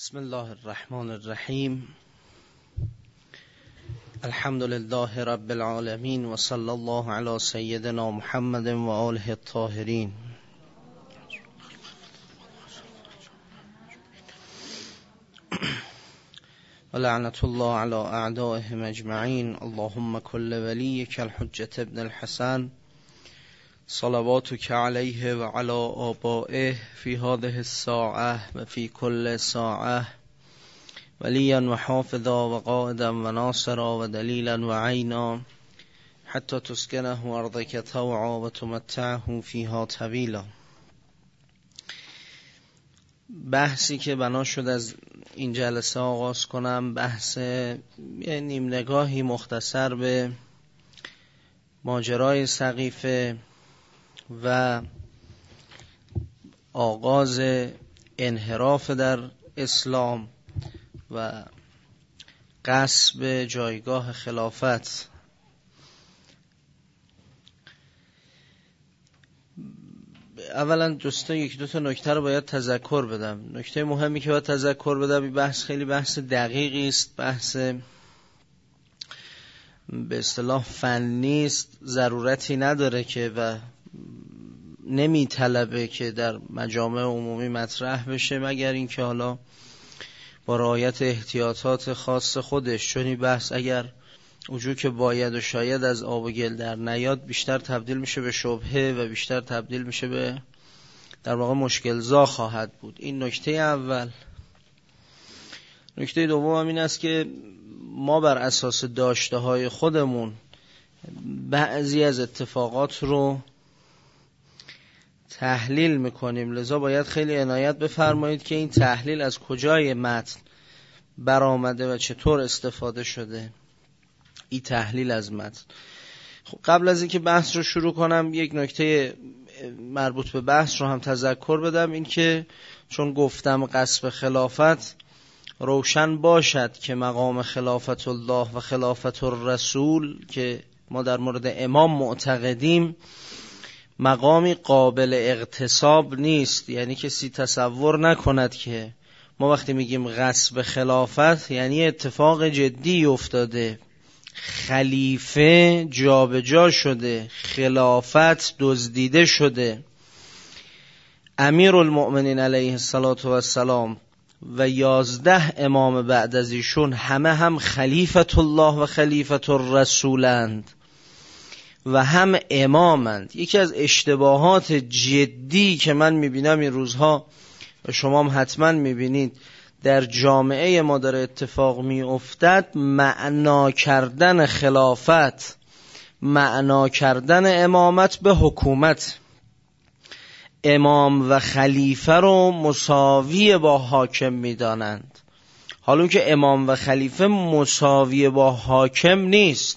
بسم الله الرحمن الرحیم. الحمد لله رب العالمین و صلی الله علی سیدنا محمد و آله الطاهرین. و لعنت الله علی اعدائهم اجمعین. اللهم کل ولیک الحجة ابن الحسن صلواتک علیه و علی آبائه فی هذه الساعه و فی کل ساعه ولیا و حافظا و قائدا و ناصرا و دلیلا و عینا حتی تسکنه ارضک طوعا و تمتعه فیها طویلا. بحثی که بنا شد از این جلسه آغاز کنم بحث نیم نگاهی مختصر به ماجرای سقیفه و آغاز انحراف در اسلام و غصب جایگاه خلافت. اولا یک دو تا نکته رو باید تذکر بدم. نکته مهمی که باید تذکر بدم، این بحث خیلی بحث دقیقی است، بحث به اصطلاح فنی است، ضرورتی نداره که و نمی طلبه که در مجامع عمومی مطرح بشه، مگر اینکه حالا با رعایت احتیاطات خاص خودش، چون این بحث اگر وجود که باید و شاید از آب و گل در نیاد بیشتر تبدیل میشه به شبهه و بیشتر تبدیل میشه به در واقع مشکلزا خواهد بود. این نکته اول. نکته دوم هم این است که ما بر اساس داشته های خودمون بعضی از اتفاقات رو تحلیل میکنیم، لذا باید خیلی عنایت بفرمایید که این تحلیل از کجای متن برآمده و چطور استفاده شده. این تحلیل از متن. خب قبل از اینکه بحث رو شروع کنم یک نکته مربوط به بحث رو هم تذکر بدم، این که چون گفتم غصب خلافت، روشن باشد که مقام خلافت الله و خلافت الرسول که ما در مورد امام معتقدیم مقامی قابل اغتصاب نیست. یعنی کسی تصور نکند که ما وقتی میگیم غصب خلافت یعنی اتفاق جدی افتاده، خلیفه جابجا شده، خلافت دزدیده شده. امیر المؤمنین علیه السلام و 11 امام بعد از ایشون همه هم خلیفت الله و خلیفت الرسولند و هم امامند. یکی از اشتباهات جدی که من میبینم این روزها و شما هم حتما میبینید در جامعه ما داره اتفاق میافتد، معنا کردن خلافت، معنا کردن امامت به حکومت. امام و خلیفه رو مساوی با حاکم میدانند، حالا که امام و خلیفه مساوی با حاکم نیست.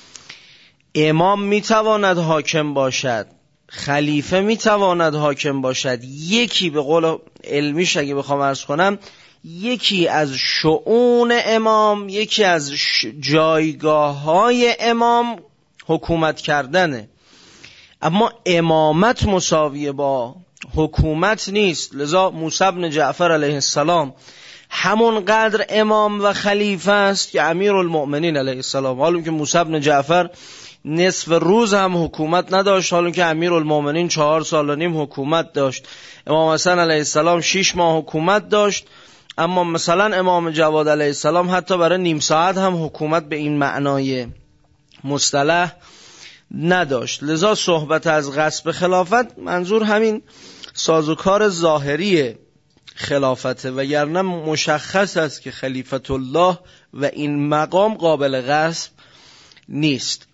امام میتواند حاکم باشد، خلیفه میتواند حاکم باشد. یکی به قول علمیش اگه بخوام عرض کنم، یکی از شؤون امام، یکی از جایگاه‌های امام حکومت کردنه، اما امامت مساوی با حکومت نیست. لذا موسی بن جعفر علیه السلام همون قدر امام و خلیفه است که امیر المؤمنین علیه السلام. حالا که موسی بن جعفر نصف روز هم حکومت نداشت، حالا که امیر المؤمنین 4 سال و نیم حکومت داشت. امام حسن علیه السلام 6 ماه حکومت داشت، اما مثلا امام جواد علیه السلام حتی برای نیم ساعت هم حکومت به این معنای مصطلح نداشت. لذا صحبت از غصب خلافت منظور همین سازوکار ظاهری خلافته، وگرنه مشخص است که خلیفت الله و این مقام قابل غصب نیست.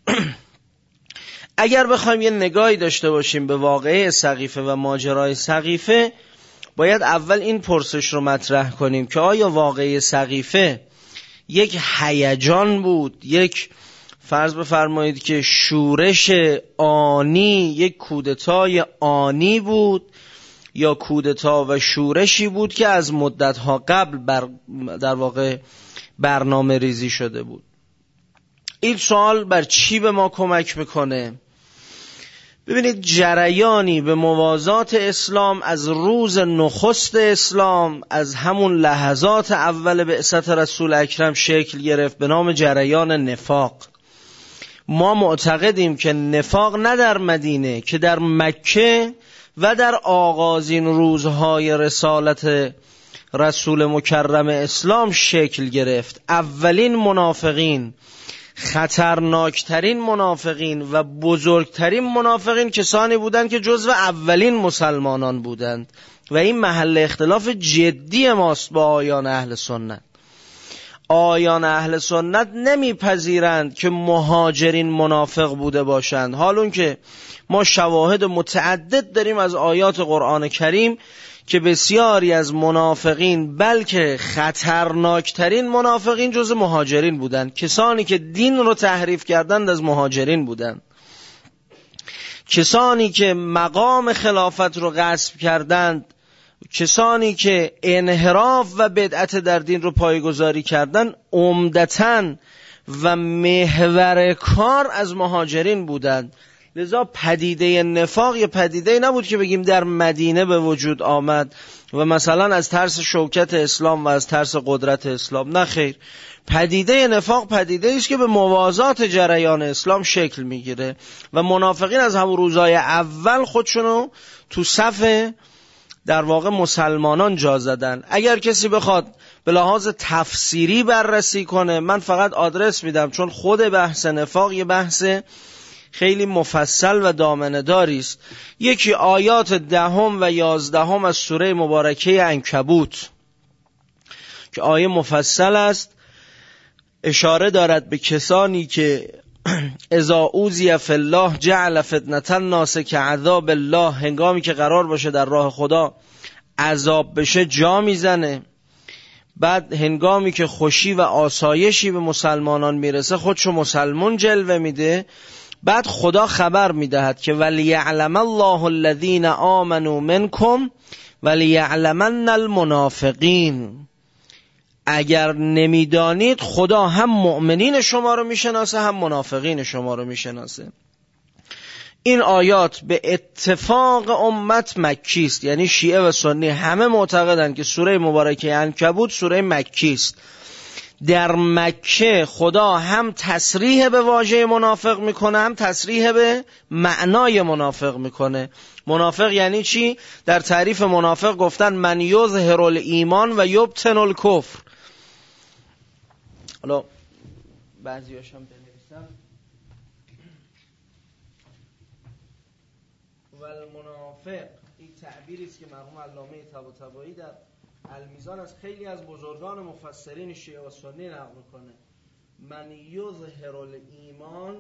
اگر بخوایم یه نگاهی داشته باشیم به واقعه سقیفه و ماجرای سقیفه، باید اول این پرسش رو مطرح کنیم که آیا واقعه سقیفه یک هیجان بود، یک فرض بفرمایید که شورش آنی، یک کودتای آنی بود، یا کودتا و شورشی بود که از مدتها قبل در واقع برنامه ریزی شده بود؟ این سوال بر چی به ما کمک میکنه؟ ببینید جریانی به موازات اسلام از روز نخست اسلام، از همون لحظات اول بعثت رسول اکرم شکل گرفت به نام جریان نفاق. ما معتقدیم که نفاق نه در مدینه که در مکه و در آغازین روزهای رسالت رسول مکرم اسلام شکل گرفت. اولین منافقین، خطرناکترین منافقین و بزرگترین منافقین کسانی بودند که جزو اولین مسلمانان بودند و این محل اختلاف جدی ماست با آیان اهل سنت. آیان اهل سنت نمیپذیرند که مهاجرین منافق بوده باشند، حالون که ما شواهد متعدد داریم از آیات قرآن کریم که بسیاری از منافقین بلکه خطرناکترین منافقین جز مهاجرین بودند. کسانی که دین رو تحریف کردند از مهاجرین بودند. کسانی که مقام خلافت رو غصب کردند، کسانی که انحراف و بدعت در دین رو پایه‌گذاری کردند، عمدتاً و محور کار از مهاجرین بودند. لذا پدیده نفاق یه پدیده نبود که بگیم در مدینه به وجود آمد و مثلا از ترس شوکت اسلام و از ترس قدرت اسلام. نه خیر، پدیده نفاق پدیده است که به موازات جریان اسلام شکل میگیره و منافقین از همون روزهای اول خودشونو تو صف در واقع مسلمانان جا زدن. اگر کسی بخواد به لحاظ تفسیری بررسی کنه، من فقط آدرس میدم، چون خود بحث نفاق یه بحث خیلی مفصل و دامنه‌داری است. یکی آیات 10 و 11 از سوره مبارکه عنکبوت که آیه مفصل است، اشاره دارد به کسانی که اذا اوذی فی الله جعل فتنة الناس کعذاب الله، هنگامی که قرار باشه در راه خدا عذاب بشه جا میزنه، بعد هنگامی که خوشی و آسایشی به مسلمانان میرسه خودشو مسلمون جلوه میده. بعد خدا خبر میدهد که ولیعلم الله الذین آمنوا منکم ولیعلمن المنافقین. اگر نمیدانید خدا هم مؤمنین شما رو میشناسه هم منافقین شما رو میشناسه. این آیات به اتفاق امت مکی است، یعنی شیعه و سنی همه معتقدند که سوره مبارکه عنکبوت سوره مکی است. در مکه خدا هم تصریح به واژه منافق میکنه هم تصریح به معنای منافق میکنه. منافق یعنی چی؟ در تعریف منافق گفتن من یظهر الایمان و یبطن الکفر. حالا بعضی‌هاش هم بنویسم و المنافق، این تعبیری است که مرحوم علامه طباطبایی در المیزان از خیلی از بزرگان مفسرین شیعه و سنی نقل میکنه. من یظهر الایمان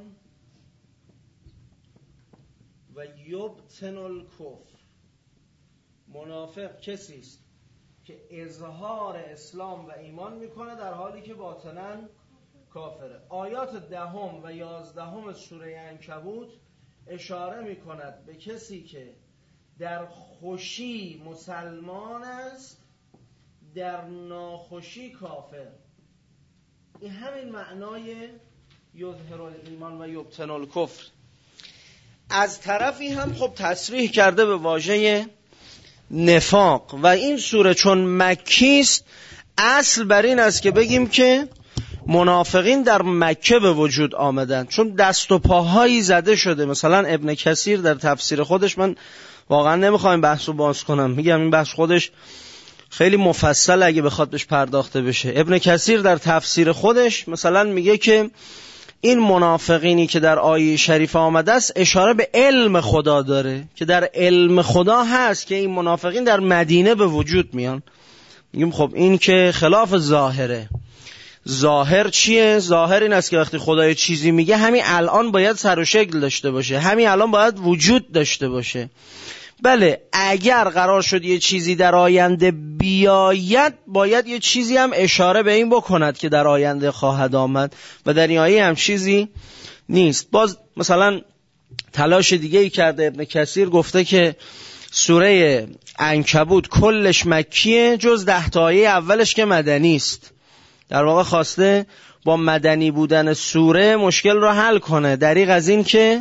و یبطن الکفر. منافق کسی است که اظهار اسلام و ایمان میکنه در حالی که باطناً کافره. آیات 10 و 11 سوره عنکبوت اشاره میکند به کسی که در خوشی مسلمان است، در ناخوشی کافر. این همین معنای یظهر الایمان و یبطن الکفر. از طرفی هم خب تصریح کرده به واژه نفاق و این سوره چون مکی است اصل بر این است که بگیم که منافقین در مکه به وجود آمدن، چون دست و پاهایی زده شده. مثلا ابن کثیر در تفسیر خودش، من واقعا نمیخوام بحث رو باز کنم، میگم این بحث خودش خیلی مفصل اگه بخواد بهش پرداخته بشه. ابن کثیر در تفسیر خودش مثلا میگه که این منافقینی که در آیه شریفه آمده است اشاره به علم خدا داره، که در علم خدا هست که این منافقین در مدینه به وجود میان. میگیم خب این که خلاف ظاهره. ظاهر چیه؟ ظاهر این است که وقتی خدای چیزی میگه همین الان باید سر و شکل داشته باشه، همین الان باید وجود داشته باشه. بله اگر قرار شد یه چیزی در آینده بیاید باید یه چیزی هم اشاره به این بکند که در آینده خواهد آمد و در این آیه هم چیزی نیست. باز مثلا تلاش دیگه ای کرده ابن کثیر، گفته که سوره عنکبوت کلش مکیه جز 10 تا آیه اولش که مدنی است. در واقع خواسته با مدنی بودن سوره مشکل رو حل کنه، دریغ از این که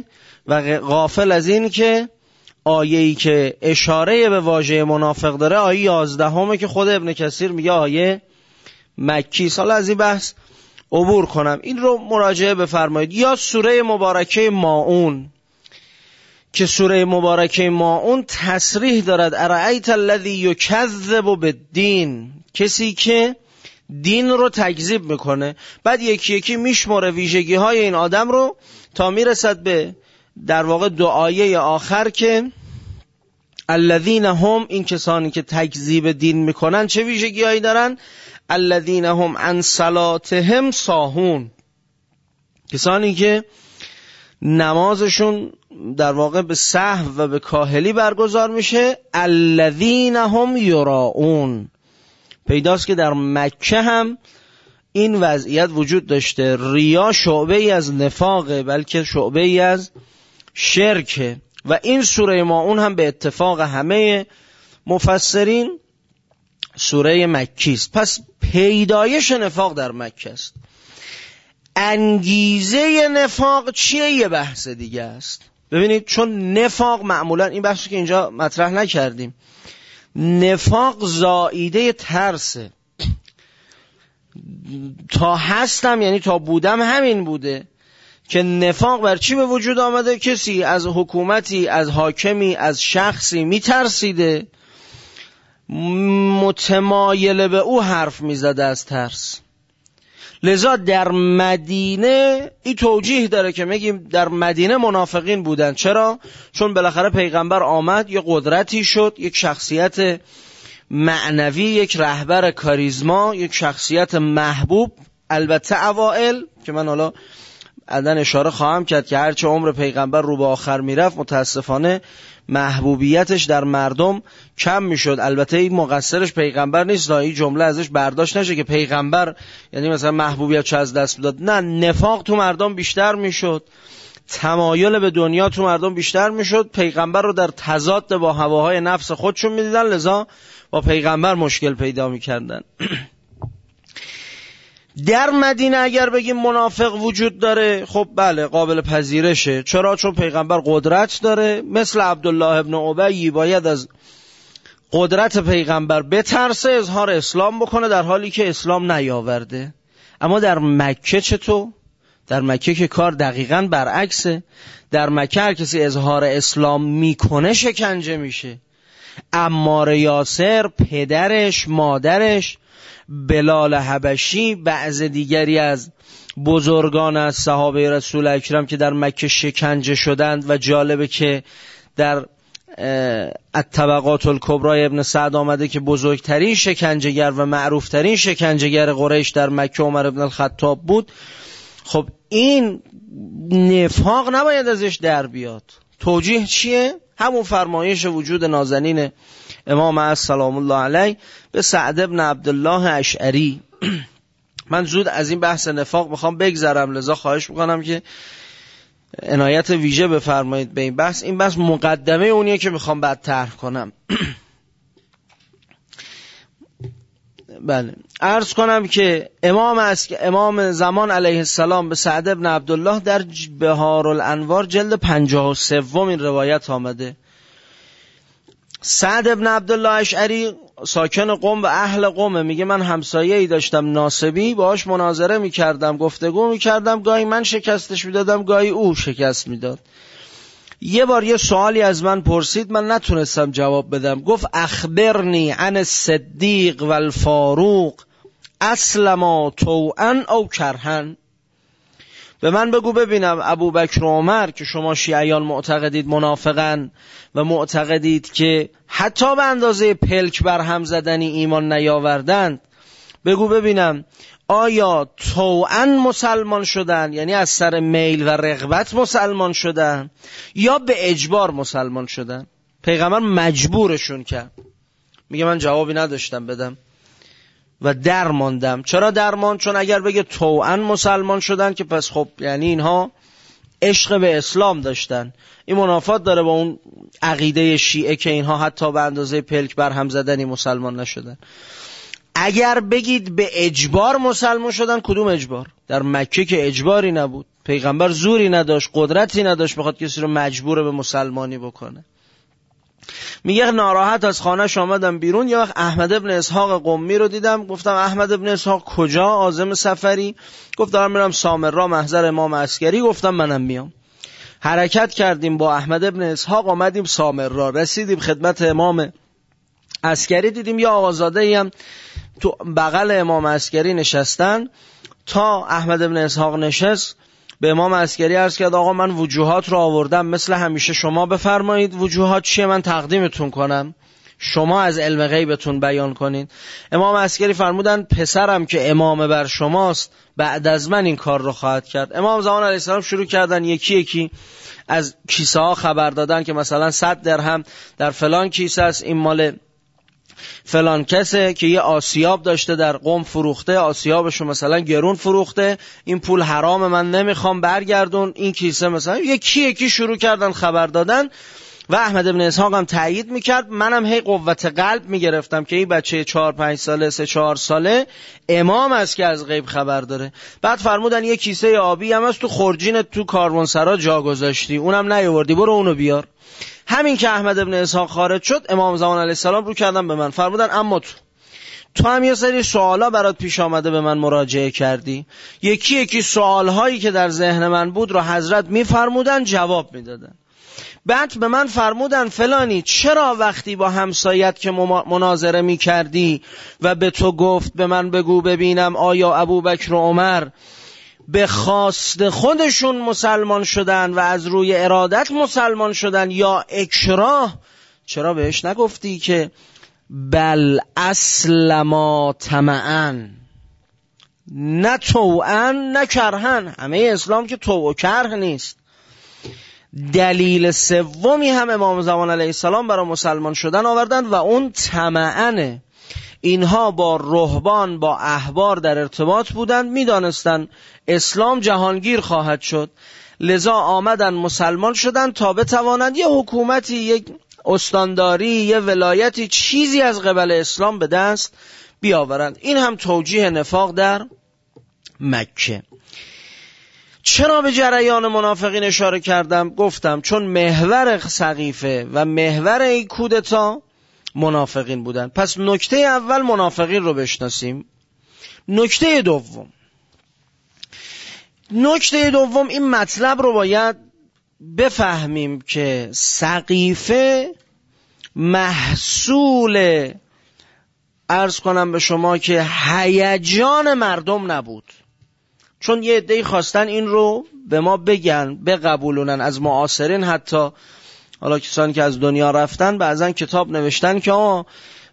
و غافل از این که آیه‌ای که اشاره به واژه منافق داره آیه 11 که خود ابن کثیر میگه آیه مکی. حالا از این بحث عبور کنم، این رو مراجعه بفرمایید. یا سوره مبارکه ماعون که سوره مبارکه ماعون تصریح دارد ارأیت الذی یکذب بالدین، کسی که دین رو تکذیب میکنه. بعد یکی یکی میشمره ویژگی های این آدم رو تا میرسد به در واقع دعایه آخر که الذین هم، این کسانی که تکذیب دین میکنن چه ویژگی هایی دارن؟ الذین هم عن صلاتهم ساهون، کسانی که نمازشون در واقع به سهو و به کاهلی برگزار میشه. الذین هم یراؤون، پیداست که در مکه هم این وضعیت وجود داشته. ریا شعبه ای از نفاقه، بلکه شعبه ای از شرکه و این سوره ماعون هم به اتفاق همه مفسرین سوره مکی است. پس پیدایش نفاق در مکه است. انگیزه نفاق چیه؟ یه بحث دیگه است. ببینید، چون نفاق معمولا، این بحثی که اینجا مطرح نکردیم، نفاق زائیده ترسه. تا هستم یعنی تا بودم همین بوده که نفاق بر چی به وجود آمده؟ کسی از حکومتی، از حاکمی، از شخصی میترسیده، متمایل به او حرف میزده از ترس. لذا در مدینه این توجیه داره که میگیم در مدینه منافقین بودن. چرا؟ چون بالاخره پیغمبر آمد، یک قدرتی شد، یک شخصیت معنوی، یک رهبر کاریزما، یک شخصیت محبوب. البته اوائل که من حالا عدن اشاره خواهم کرد که هرچه عمر پیغمبر رو به آخر میرفت متاسفانه محبوبیتش در مردم کم میشد. البته این مقصرش پیغمبر نیست، این جمله ازش برداشت نشه که پیغمبر یعنی مثلا محبوبیتش از دست داد. نه، نفاق تو مردم بیشتر میشد، تمایل به دنیا تو مردم بیشتر میشد. پیغمبر رو در تضاد با هواهای نفس خودشون میدیدن، لذا با پیغمبر مشکل پیدا میکردن. در مدینه اگر بگیم منافق وجود داره، خب بله قابل پذیرشه. چرا؟ چون پیغمبر قدرت داره. مثل عبدالله ابن ابی باید از قدرت پیغمبر بترسه، اظهار اسلام بکنه در حالی که اسلام نیاورده. اما در مکه چطور؟ در مکه که کار دقیقاً برعکسه. در مکه هر کسی اظهار اسلام میکنه شکنجه میشه. عمار یاسر، پدرش، مادرش، بلال حبشی، بعض دیگری از بزرگان از صحابه رسول اکرم که در مکه شکنجه شدند و جالبه که در الطبقات الکبری ابن سعد آمده که بزرگترین شکنجهگر و معروفترین شکنجهگر قریش در مکه عمر ابن الخطاب بود. خب این نفاق نباید ازش در بیاد. توجیه چیه؟ همون فرمایش وجود نازنین امام سلام الله علیه به سعد ابن عبدالله اشعری. من زود از این بحث نفاق میخوام بگذرم، لذا خواهش میکنم که عنایت ویژه بفرمایید به این بحث. این بحث مقدمه اونیه که میخوام بعد طرح کنم. بله، عرض کنم که امام زمان علیه السلام به سعد ابن عبدالله در بهار الانوار جلد 53 این روایت آمده. سعد ابن عبدالله اشعری ساکن قم و اهل قمه. میگه من همسایه‌ای داشتم ناصبی، باهاش مناظره میکردم، گفتگو میکردم، گاهی من شکستش میدادم، گاهی او شکست میداد. یه بار یه سوالی از من پرسید، من نتونستم جواب بدم. گفت اخبرنی عن الصدیق و الفاروق اسلما طوعا او کرهن. به من بگو ببینم ابوبکر و عمر که شما شیعیان معتقدید منافقن و معتقدید که حتی به اندازه پلک بر هم زدنی ایمان نیاوردند، بگو ببینم آیا طوعا مسلمان شدن، یعنی از سر میل و رغبت مسلمان شدن، یا به اجبار مسلمان شدن؟ پیغمبر مجبورشون کرد. میگه من جوابی نداشتم بدم و در ماندم. چرا در ماند؟ چون اگر بگه طوعا مسلمان شدن که پس خب یعنی اینها عشق به اسلام داشتن. این منافات داره با اون عقیده شیعه که اینها حتی به اندازه پلک بر هم زدنی مسلمان نشدن. اگر بگید به اجبار مسلمان شدن، کدوم اجبار؟ در مکه که اجباری نبود. پیغمبر زوری نداشت، قدرتی نداشت بخواد کسی رو مجبور به مسلمانی بکنه. میگه ناراحت از خانه‌اش آمدم بیرون، یه وقت احمد ابن اسحاق قمی رو دیدم، گفتم احمد ابن اسحاق کجا؟ عازم سفری؟ گفت دارم میرم سامرا محضر امام عسکری. گفتم منم میام. حرکت کردیم با احمد ابن اسحاق، آمدیم سامرا، رسیدیم خدمت امام عسکری، دیدیم یا آقازاده‌ای هم تو بغل امام عسکری نشستن. تا احمد ابن اسحاق نشست به امام عسکری عرض کرد آقا من وجوهات رو آوردم، مثل همیشه شما بفرمایید وجوهات چیه من تقدیمتون کنم، شما از علم غیبتون بیان کنید. امام عسکری فرمودن پسرم که امام بر شماست بعد از من این کار رو خواهد کرد. امام زمان علیه السلام شروع کردن یکی یکی از کیسه ها خبر دادن که مثلا 100 درهم در فلان کیسه است، این مال فلان کسه که یه آسیاب داشته در قم فروخته، آسیابشو مثلا گرون فروخته، این پول حرام من نمیخوام برگردون، این کیسه مثلا یکی یکی شروع کردن خبر دادن و احمد ابن اسحاق هم تایید میکرد. منم هی قوت قلب میگرفتم که این بچه 4-5 ساله 3-4 ساله امام است که از غیب خبر داره. بعد فرمودن یه کیسه آبی هم از تو خورجینت تو کاروانسرا جا گذاشتی، اونم نیاوردی، برو اونو بیار. همین که احمد ابن اسحاق خارج شد امام زمان علیه السلام رو کردن به من، فرمودن اما تو هم یه سری سوالا برات پیش آمده به من مراجعه کردی. یکی یکی سوالهایی که در ذهن من بود رو حضرت میفرمودن جواب میدادن. بعد به من فرمودن فلانی چرا وقتی با همسایت که مناظره میکردی و به تو گفت به من بگو ببینم آیا ابوبکر و عمر به خواست خودشون مسلمان شدن و از روی ارادت مسلمان شدن یا اکراه، چرا بهش نگفتی که بل اسلما طمعا، نه طوعا نه کرهن؟ همه اسلام که طوع و کره نیست. دلیل سومی هم امام زمان علیه السلام برای مسلمان شدن آوردن و اون طمعانه. اینها با رهبان با احبار در ارتباط بودند، میدانستند اسلام جهانگیر خواهد شد، لذا آمدن مسلمان شدن تا بتوانند یه حکومتی، یک استانداری، یه ولایتی، چیزی از قبل اسلام به دست بیاورند. این هم توجیه نفاق در مکه. چرا به جریان منافقین اشاره کردم؟ گفتم چون محور سقیفه و محور این کودتا منافقین بودن. پس نکته اول منافقین رو بشناسیم. نکته دوم این مطلب رو باید بفهمیم که سقیفه محصول عرض کنم به شما که هیجان مردم نبود، چون یه عده‌ای خواستن این رو به ما بگن بقبولونن از معاصرین، حتی حالا کسانی که از دنیا رفتن بعضن کتاب نوشتن که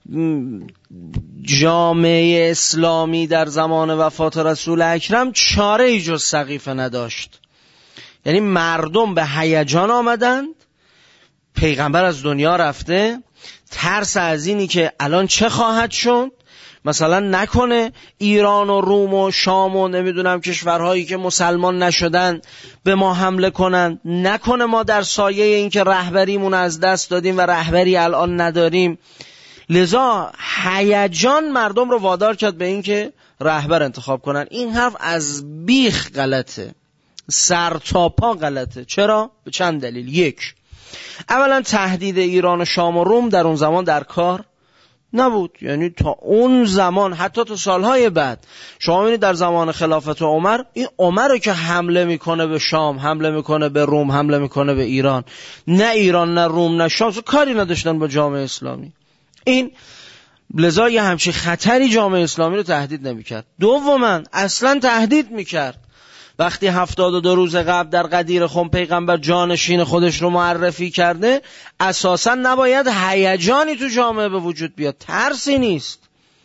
جامعه اسلامی در زمان وفات رسول اکرم چاره‌ای جز سقیفه نداشت. یعنی مردم به هیجان آمدند، پیغمبر از دنیا رفته، ترس از اینی که الان چه خواهد شد، مثلا نکنه ایران و روم و شام و نمیدونم کشورهایی که مسلمان نشدن به ما حمله کنن، نکنه ما در سایه این که رهبریمون از دست دادیم و رهبری الان نداریم. لذا هیجان مردم رو وادار کرد به این که رهبر انتخاب کنن. این حرف از بیخ غلطه، سر تا پا غلطه. چرا؟ به چند دلیل. یک، اولا تهدید ایران و شام و روم در اون زمان در کار نبود. یعنی تا اون زمان حتی تا سالهای بعد شما می‌بینید در زمان خلافت عمر، این عمر که حمله میکنه به شام، حمله میکنه به روم، حمله میکنه به ایران، نه ایران نه روم نه شام کاری نداشتن با جامعه اسلامی. این لذا یه همچین خطری جامعه اسلامی رو تهدید نمیکرد. دوما اصلا تهدید میکرد. وقتی 72 روز قبل در غدیر خم پیغمبر جانشین خودش رو معرفی کرده، اساسا نباید هیجانی تو جامعه به وجود بیاد. ترسی نیست.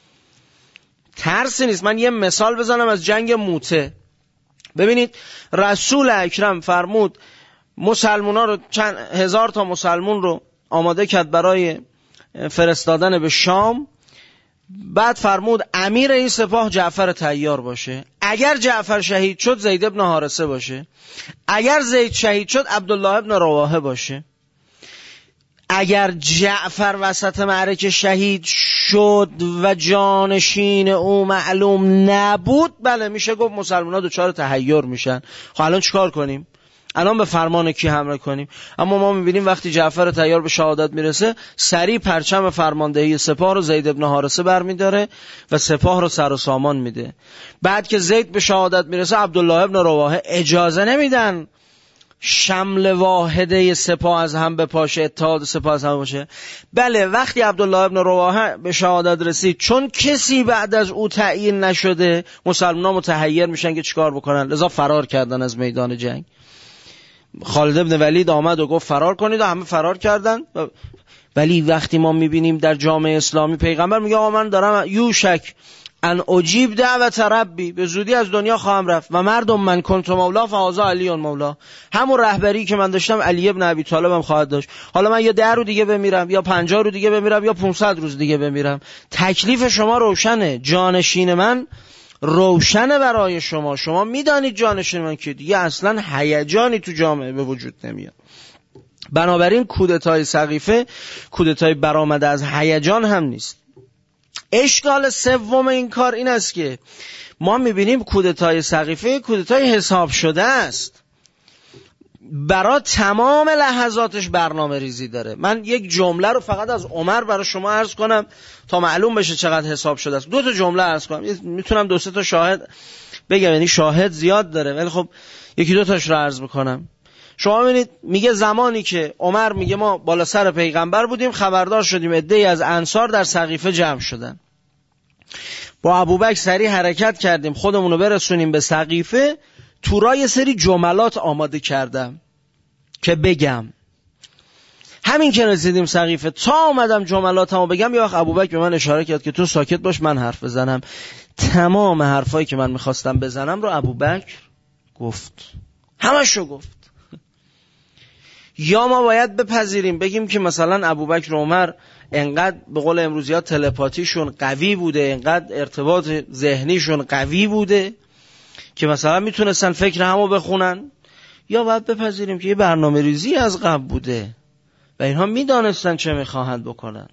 من یه مثال بزنم از جنگ موته. ببینید رسول اکرم فرمود مسلمونا رو، چند هزار تا مسلمون رو آماده کرد برای فرستادن به شام. بعد فرمود امیر این سپاه جعفر طیار باشه، اگر جعفر شهید شد زید ابن حارثه باشه، اگر زید شهید شد عبدالله ابن رواحه باشه. اگر جعفر وسط معرکه شهید شد و جانشین او معلوم نبود، بله میشه گفت مسلمان‌ها دچار تحیر میشن. خب الان چیکار کنیم؟ الان به فرمان کی حمله کنیم؟ اما ما میبینیم وقتی جعفر تیار به شهادت میرسه، سریع پرچم فرماندهی سپاه رو زید بن حارثه برمیداره و سپاه رو سر و سامان میده. بعد که زید به شهادت میرسه، عبدالله ابن رواحه اجازه نمیدن شمل واحده سپاه از هم بپاشه، اتحاد سپاه از هم باشه. بله وقتی عبدالله ابن رواحه به شهادت رسید، چون کسی بعد از او تعیین نشده، مسلمان‌ها متحیر میشن که چیکار بکنن، لذا فرار کردن از میدان جنگ. خالد ابن ولید آمد و گفت فرار کنید و همه فرار کردن. ولی وقتی ما میبینیم در جامعه اسلامی پیغمبر میگه آقا من دارم یوشک ان اجیب دعوت ربی، به زودی از دنیا خواهم رفت و مردم من کنت مولا فهذا علی مولا، همون رهبری که من داشتم علی ابن ابی طالب هم خواهد داشت. حالا من یا 10 رو دیگه بمیرم یا 50 رو دیگه بمیرم یا 500 روز دیگه بمیرم، تکلیف شما روشنه، جانشین من روشنه برای شما. شما میدانید جانشین من که دیگه اصلا هیجانی تو جامعه به وجود نمیاد. بنابراین کودتای سقیفه کودتای برآمده از هیجان هم نیست. اشکال سوم این کار این است که ما میبینیم کودتای سقیفه کودتای حساب شده است، برای تمام لحظاتش برنامه ریزی داره. من یک جمله رو فقط از عمر برای شما عرض کنم تا معلوم بشه چقدر حساب شده است. 2 جمله عرض کنم، میتونم 2-3 تا شاهد بگم، یعنی شاهد زیاد داره ولی خب 1-2 تاش رو عرض میکنم. شما ببینید میگه زمانی که عمر میگه ما بالا سر پیغمبر بودیم، خبردار شدیم عده‌ای از انصار در سقیفه جمع شدن، با ابوبکر سریع حرکت کردیم خودمون رو برسونیم به سقیفه. تو راه یه سری جملات آماده کردم که بگم. همین که رسیدیم سقیفه تا آمدم جملاتمو بگم، یه وقت ابوبکر به من اشاره کرد که تو ساکت باش من حرف بزنم. تمام حرفایی که من میخواستم بزنم رو ابوبکر گفت، همشو گفت. یا ما باید بپذیریم بگیم که مثلا ابوبکر و عمر انقدر به قول امروزی‌ها تلپاتیشون قوی بوده، انقدر ارتباط ذهنیشون قوی بوده که مثلا میتونستن فکر همو بخونن، یا باید بپذیریم که یه برنامه ریزی از قبل بوده و اینها میدانستن چه میخواهند بکنن.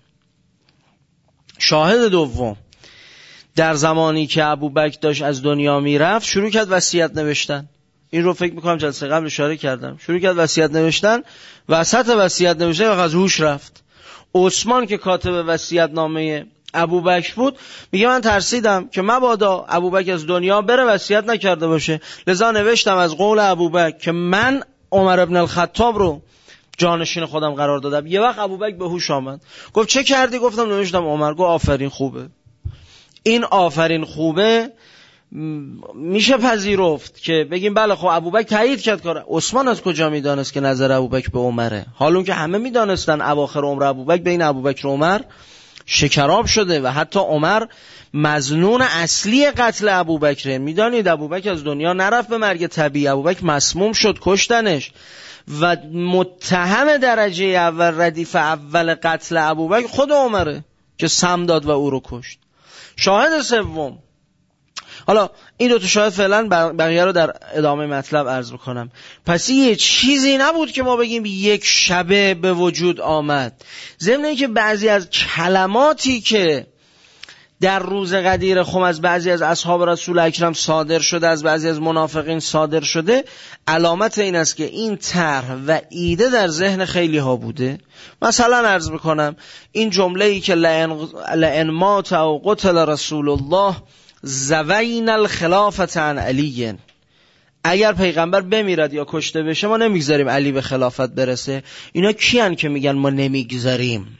شاهد دوم، در زمانی که ابوبکر داشت از دنیا میرفت شروع کرد وصیت نوشتن. این رو فکر میکنم جلسه قبل اشاره کردم. شروع کرد وصیت نوشتن، وسط وصیت نوشتن از هوش رفت. عثمان که کاتب وصیت نامه ابوبکر بود میگه من ترسیدم که مبادا ابوبکر از دنیا بره وصیت نکرده باشه، لذا نوشتم از قول ابوبکر که من عمر ابن الخطاب رو جانشین خودم قرار دادم. یه وقت ابوبکر به هوش آمد، گفت چه کردی؟ گفتم نوشتم عمر. گفت آفرین خوبه. این آفرین خوبه میشه پذیرفت که بگیم بله خب ابوبکر تایید کرد کار. عثمان از کجا میدانست که نظر ابوبکر به عمره؟ حالون که همه میدانستن اواخر عمر ابوبکر بین ابوبکر و عمر شکراب شده و حتی عمر مظنون اصلی قتل ابوبکر. میدانید ابوبکر از دنیا نرفت به مرگ طبیعی، ابوبکر مسموم شد، کشتنش و متهم درجه اول ردیف اول قتل ابوبکر خود عمره که سم داد و او رو کشت. شاهد سوم، حالا این 2 شاهد فعلا بقیه رو در ادامه مطلب عرض بکنم. پس یه چیزی نبود که ما بگیم یک شبه به وجود آمد. ضمن اینکه بعضی از کلماتی که در روز غدیر خم از بعضی از اصحاب رسول اکرم صادر شده، از بعضی از منافقین صادر شده، علامت این است که این طرح و ایده در ذهن خیلی ها بوده. مثلا عرض بکنم این جمله‌ای که لئن مات او قتل رسول الله زوین الخلافة عن علی، اگر پیغمبر بمیرد یا کشته بشه ما نمیگذاریم علی به خلافت برسه. اینا کیان که میگن ما نمیگذاریم؟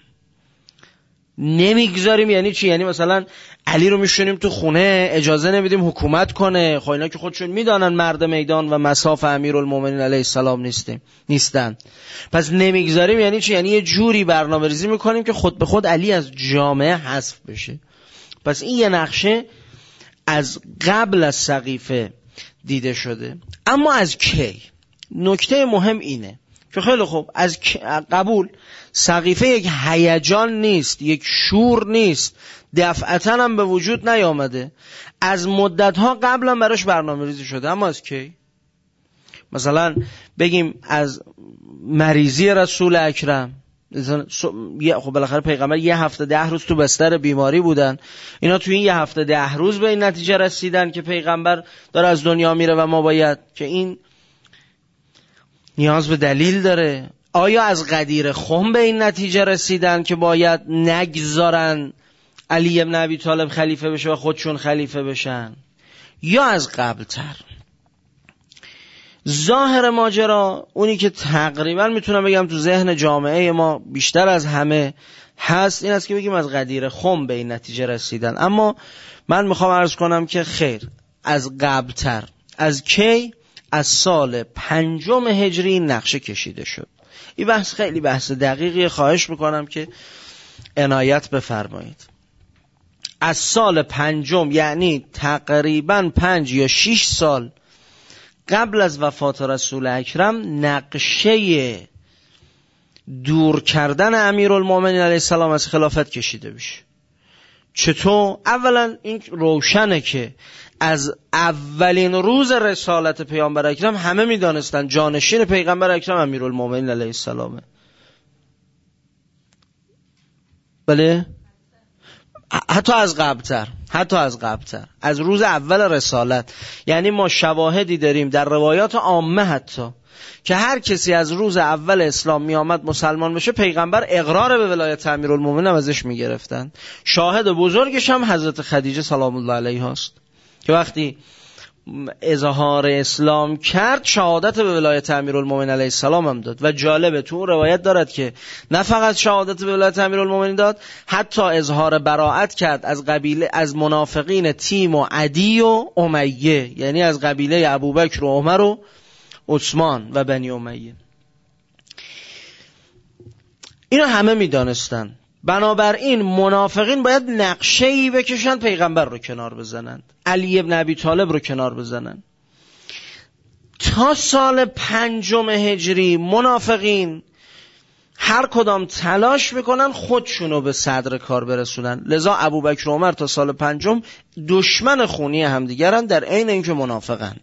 نمیگذاریم یعنی چی؟ یعنی مثلا علی رو میشونیم تو خونه، اجازه نمیدیم حکومت کنه. خب اینا که خودشون میدانن مرد میدان و مصاف امیرالمومنین علیه السلام نیستن. پس نمیگذاریم یعنی چی؟ یعنی یه جوری برنامه ریزی میکنیم که خود به خود علی از جامعه حذف بشه. پس این یه نقشه از قبل از سقیفه دیده شده. اما از کی؟ نکته مهم اینه که خیلی خوب از قبول سقیفه یک هیجان نیست، یک شور نیست، دفعتاً هم به وجود نیامده، از مدتها قبلا براش برنامه ریزی شده. اما از کی؟ مثلا بگیم از مریضی رسول اکرم، خب بالاخره پیغمبر 1 هفته 10 روز تو بستر بیماری بودن، اینا تو این 1 هفته 10 روز به این نتیجه رسیدن که پیغمبر داره از دنیا میره و ما باید، که این نیاز به دلیل داره. آیا از غدیر خم به این نتیجه رسیدن که باید نگذارن علی ابن ابی طالب خلیفه بشه و خودشون خلیفه بشن، یا از قبل تر؟ ظاهر ماجرا اونی که تقریبا میتونم بگم تو ذهن جامعه ما بیشتر از همه هست این است که بگیم از غدیر خم به این نتیجه رسیدن. اما من میخوام عرض کنم که خیر، از قبل تر. از کی؟ از سال 5 هجری نقشه کشیده شد. این بحث خیلی بحث دقیقی، خواهش میکنم که عنایت بفرمایید. از سال 5، یعنی تقریبا 5 یا 6 سال قبل از وفات رسول اکرم، نقشه دور کردن امیرالمومنین علیه السلام از خلافت کشیده بشه. چطور؟ اولا این روشنه که از اولین روز رسالت پیامبر اکرم همه میدانستن جانشین پیغمبر اکرم امیرالمومنین علیه السلامه. بله؟ حتی از قبل‌تر، از روز اول رسالت. یعنی ما شواهدی داریم در روایات عامه حتی که هر کسی از روز اول اسلام می آمد مسلمان بشه، پیغمبر اقرار به ولایت امیرالمومنین ازش می گرفتن. شاهد بزرگش هم حضرت خدیجه سلام الله علیها است که وقتی اظهار اسلام کرد شهادت به ولایت امیرالمومنین علیه السلام هم داد. و جالبه تو روایت دارد که نه فقط شهادت به ولایت امیرالمومنین داد، حتی اظهار براءت کرد از قبیله، از منافقین تیم و عدی و امیه، یعنی از قبیله ابوبکر و عمر و عثمان و بنی امیه. اینو همه میدانستن. بنابراین منافقین باید نقشه‌ای بکشن پیغمبر رو کنار بزنند، علی ابن ابی طالب رو کنار بزنن. تا سال 5 هجری منافقین هر کدام تلاش میکنن خودشونو به صدر کار برسونن. لذا ابوبکر و عمر تا سال 5 دشمن خونی همدیگرن، در عین اینکه منافقند.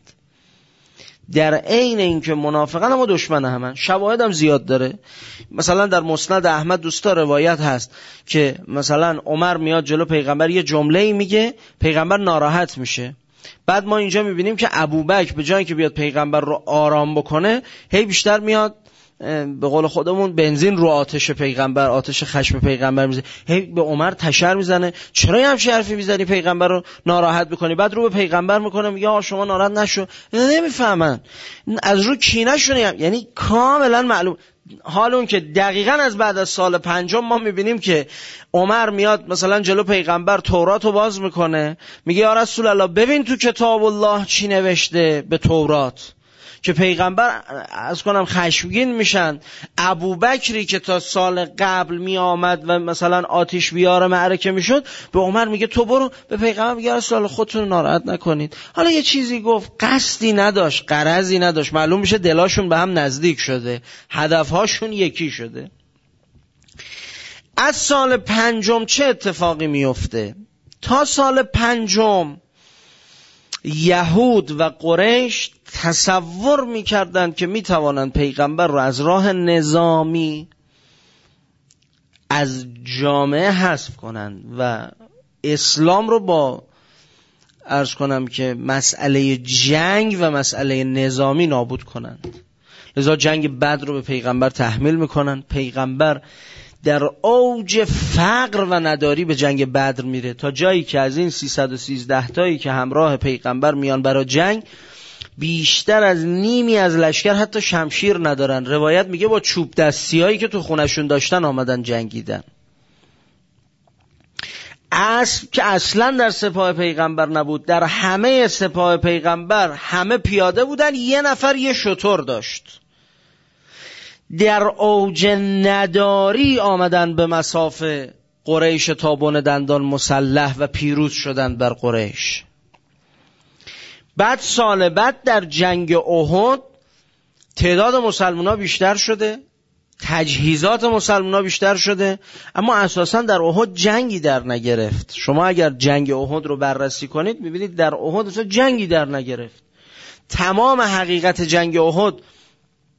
اما دشمن همن. شواهد هم زیاد داره. مثلا در مسند احمد دوستا روایت هست که مثلا عمر میاد جلو پیغمبر یه جمله‌ای میگه، پیغمبر ناراحت میشه. بعد ما اینجا میبینیم که ابوبکر به جای اینکه بیاد پیغمبر رو آرام بکنه، هی بیشتر میاد به قول خودمون بنزین رو آتش پیغمبر، آتش خشم پیغمبر میزنه. هی به عمر تشر میزنه، چرا همچین حرفی میزنی پیغمبر رو ناراحت بکنی؟ بعد رو به پیغمبر میکنه میگه آقا شما ناراحت نشو. نمیفهمن از رو کینه‌شونه، یعنی کاملا معلوم. حال اون که دقیقاً از بعد از سال 5 ما میبینیم که عمر میاد مثلا جلو پیغمبر تورات رو باز میکنه، میگه یا رسول الله ببین تو کتاب الله چی نوشته به تورات، که پیغمبر از کنم خشمگین میشن. ابوبکری که تا سال قبل می آمد و مثلا آتش بیار معرکه میشد، به عمر میگه تو برو به پیغمبر میگه رسول الله خودتون ناراحت نکنید. حالا یه چیزی گفت، قصدی نداشت، غرضی نداشت، معلوم میشه دلاشون به هم نزدیک شده، هدفهاشون یکی شده. از سال 5 چه اتفاقی میفته؟ تا سال 5 یهود و قریش تصور میکردند که میتوانند پیغمبر را از راه نظامی از جامعه حذف کنند و اسلام رو با عرض کنم که مسئله جنگ و مسئله نظامی نابود کنند. لذا جنگ بدر رو به پیغمبر تحمیل میکنند. پیغمبر در اوج فقر و نداری به جنگ بدر میره، تا جایی که از این 313 تایی که همراه پیغمبر میان برای جنگ، بیشتر از نیمی از لشکر حتی شمشیر ندارن. روایت میگه با چوب دستی هایی که تو خونشون داشتن آمدن جنگیدن. اسب که اصلا در سپاه پیغمبر نبود، در همه سپاه پیغمبر همه پیاده بودن، یه نفر یه شتر داشت. در اوج نداری آمدن به مسافه قریش تابون دندان مسلح و پیروز شدند بر قریش. بعد سال بعد در جنگ احد تعداد مسلمان‌ها بیشتر شده، تجهیزات مسلمان‌ها بیشتر شده، اما اساساً در احد جنگی در نگرفت. شما اگر جنگ احد رو بررسی کنید می‌بینید در احد اصلا جنگی در نگرفت. تمام حقیقت جنگ احد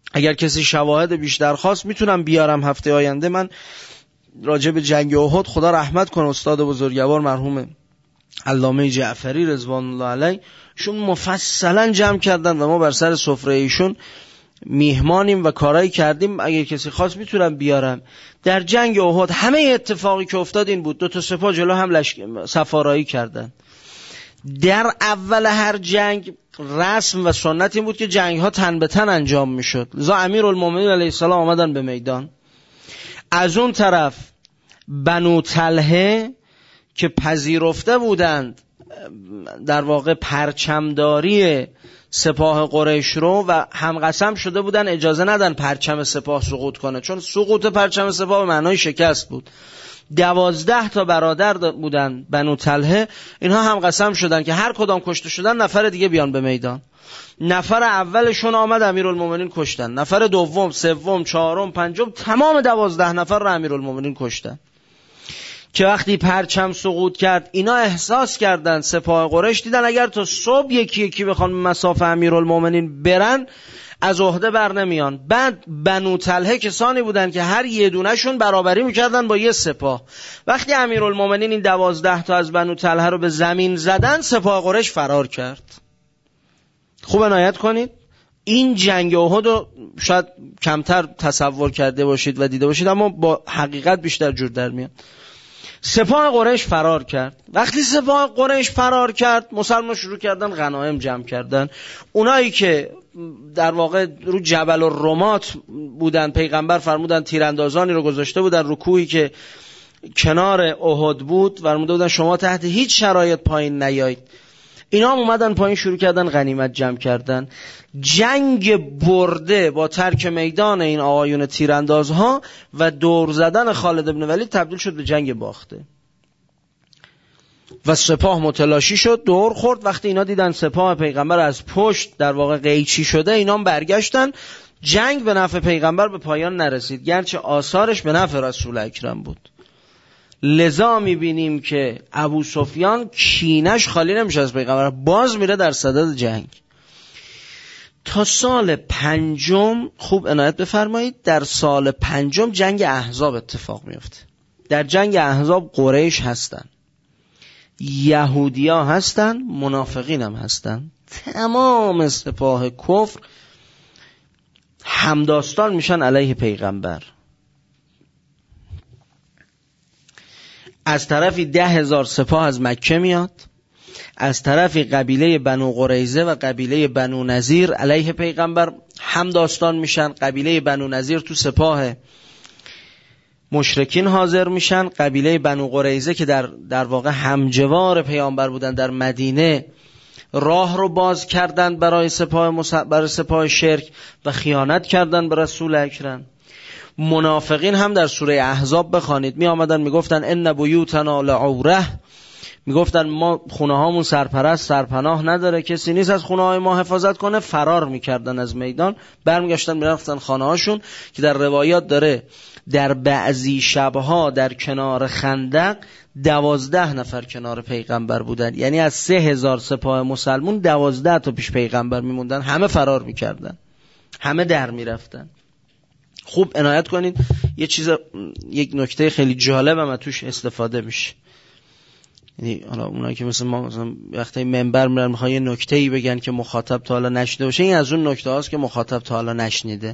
اگر کسی شواهد بیشتر خواست میتونم بیارم هفته آینده. من راجع به جنگ احد خدا رحمت کنه استاد بزرگوار مرحوم علامه جعفری رضوان الله علیه شون مفصلا جمع کردن و ما بر سر سفره ایشون میهمانیم و کارایی کردیم. اگه کسی خواست میتونم بیارم. در جنگ احد همه اتفاقی که افتاد این بود، 2 سپاه جلو هم سفارایی کردن. در اول هر جنگ رسم و سنت این بود که جنگ ها تن به تن انجام میشد، لذا امیرالمومنین علیه السلام آمدن به میدان. از اون طرف بنو طلحه که پذیرفته بودند در واقع پرچمداری سپاه قریش رو و هم قسم شده بودن اجازه ندن پرچم سپاه سقوط کنه، چون سقوط پرچم سپاه به معنای شکست بود. 12 تا برادر بودن بنو طلحه، اینها هم قسم شدن که هر کدام کشته شدن نفر دیگه بیان به میدان. نفر اولشون آمد امیرالمومنین کشتن، نفر دوم، سوم، چهارم، پنجم، تمام 12 نفر رو امیرالمومنین کشتن. که وقتی پرچم سقوط کرد اینا احساس کردن، سپاه قریش دیدن اگر تا صبح یکی یکی بخوان مسافه امیرالمومنین برن از عهده بر نمیان. بعد بنو طلحه کسانی بودن که هر یه دونهشون برابری میکردن با یه سپاه. وقتی امیرالمومنین این 12 تا از بنو طلحه رو به زمین زدن، سپاه قریش فرار کرد. خوب عنایت کنید، این جنگ احد رو شاید کمتر تصور کرده باشید و دیده باشید، اما با حقیقت بیشتر جور در میاد. سپاه قریش فرار کرد. وقتی سپاه قریش فرار کرد، مسلمان شروع کردن غنایم جمع کردن. اونایی که در واقع رو جبل الرمات بودن، پیغمبر فرمودن تیراندازانی رو گذاشته بودن رو کوهی که کنار احد بود، فرموده بودن شما تحت هیچ شرایط پایین نیایید. اینا هم اومدن پایین شروع کردن غنیمت جمع کردن. جنگ برده با ترک میدان این آقایون تیراندازها و دور زدن خالد بن ولید تبدیل شد به جنگ باخته و سپاه متلاشی شد، دور خورد. وقتی اینا دیدن سپاه پیغمبر از پشت در واقع قیچی شده، اینا هم برگشتن. جنگ به نفع پیغمبر به پایان نرسید، گرچه آثارش به نفع رسول اکرم بود. لذا میبینیم که ابو سفیان کینش خالی نمیشه از پیغمبر، باز میره در صدد جنگ. تا سال 5 خوب عنایت بفرمایید، در سال 5 جنگ احزاب اتفاق میفته. در جنگ احزاب قریش هستن، یهودیا هستن، منافقین هم هستن. تمام سپاه کفر همداستان میشن علیه پیغمبر. از طرفی 10,000 سپاه از مکه میاد، از طرفی قبیله بنو قریظه و قبیله بنو نذیر علیه پیغمبر همداستان میشن. قبیله بنو نذیر تو سپاه مشرکین حاضر میشن. قبیله بنو قریظه که در واقع همجوار پیامبر بودن در مدینه، راه رو باز کردن برای سپاه شرک و خیانت کردن به رسول اکرم. منافقین هم در سوره احزاب بخوانید می آمدن می گفتن ان بیوتنا لعوره، می گفتن ما خونه هامون سرپرست سرپناه نداره، کسی نیست از خونه های ما حفاظت کنه. فرار می کردن از میدان، برمیگشتن می رفتن خانه هاشون که در روایات داره در بعضی شبها در کنار خندق 12 نفر کنار پیغمبر بودن، یعنی از 3,000 سپاه مسلمون 12 تا پیش پیغمبر می موندن. همه فرار می کردن، همه در می رفتن. خوب عنایت کنید، یک نکته خیلی جالب هم توش استفاده میشه. یعنی حالا اونایی که مثل ما مثلا وقتی منبر میرن میخوان یه نکته‌ای بگن که مخاطب تا حالا نشنیده باشه، این از اون نکته هاست که مخاطب تا حالا نشنیده.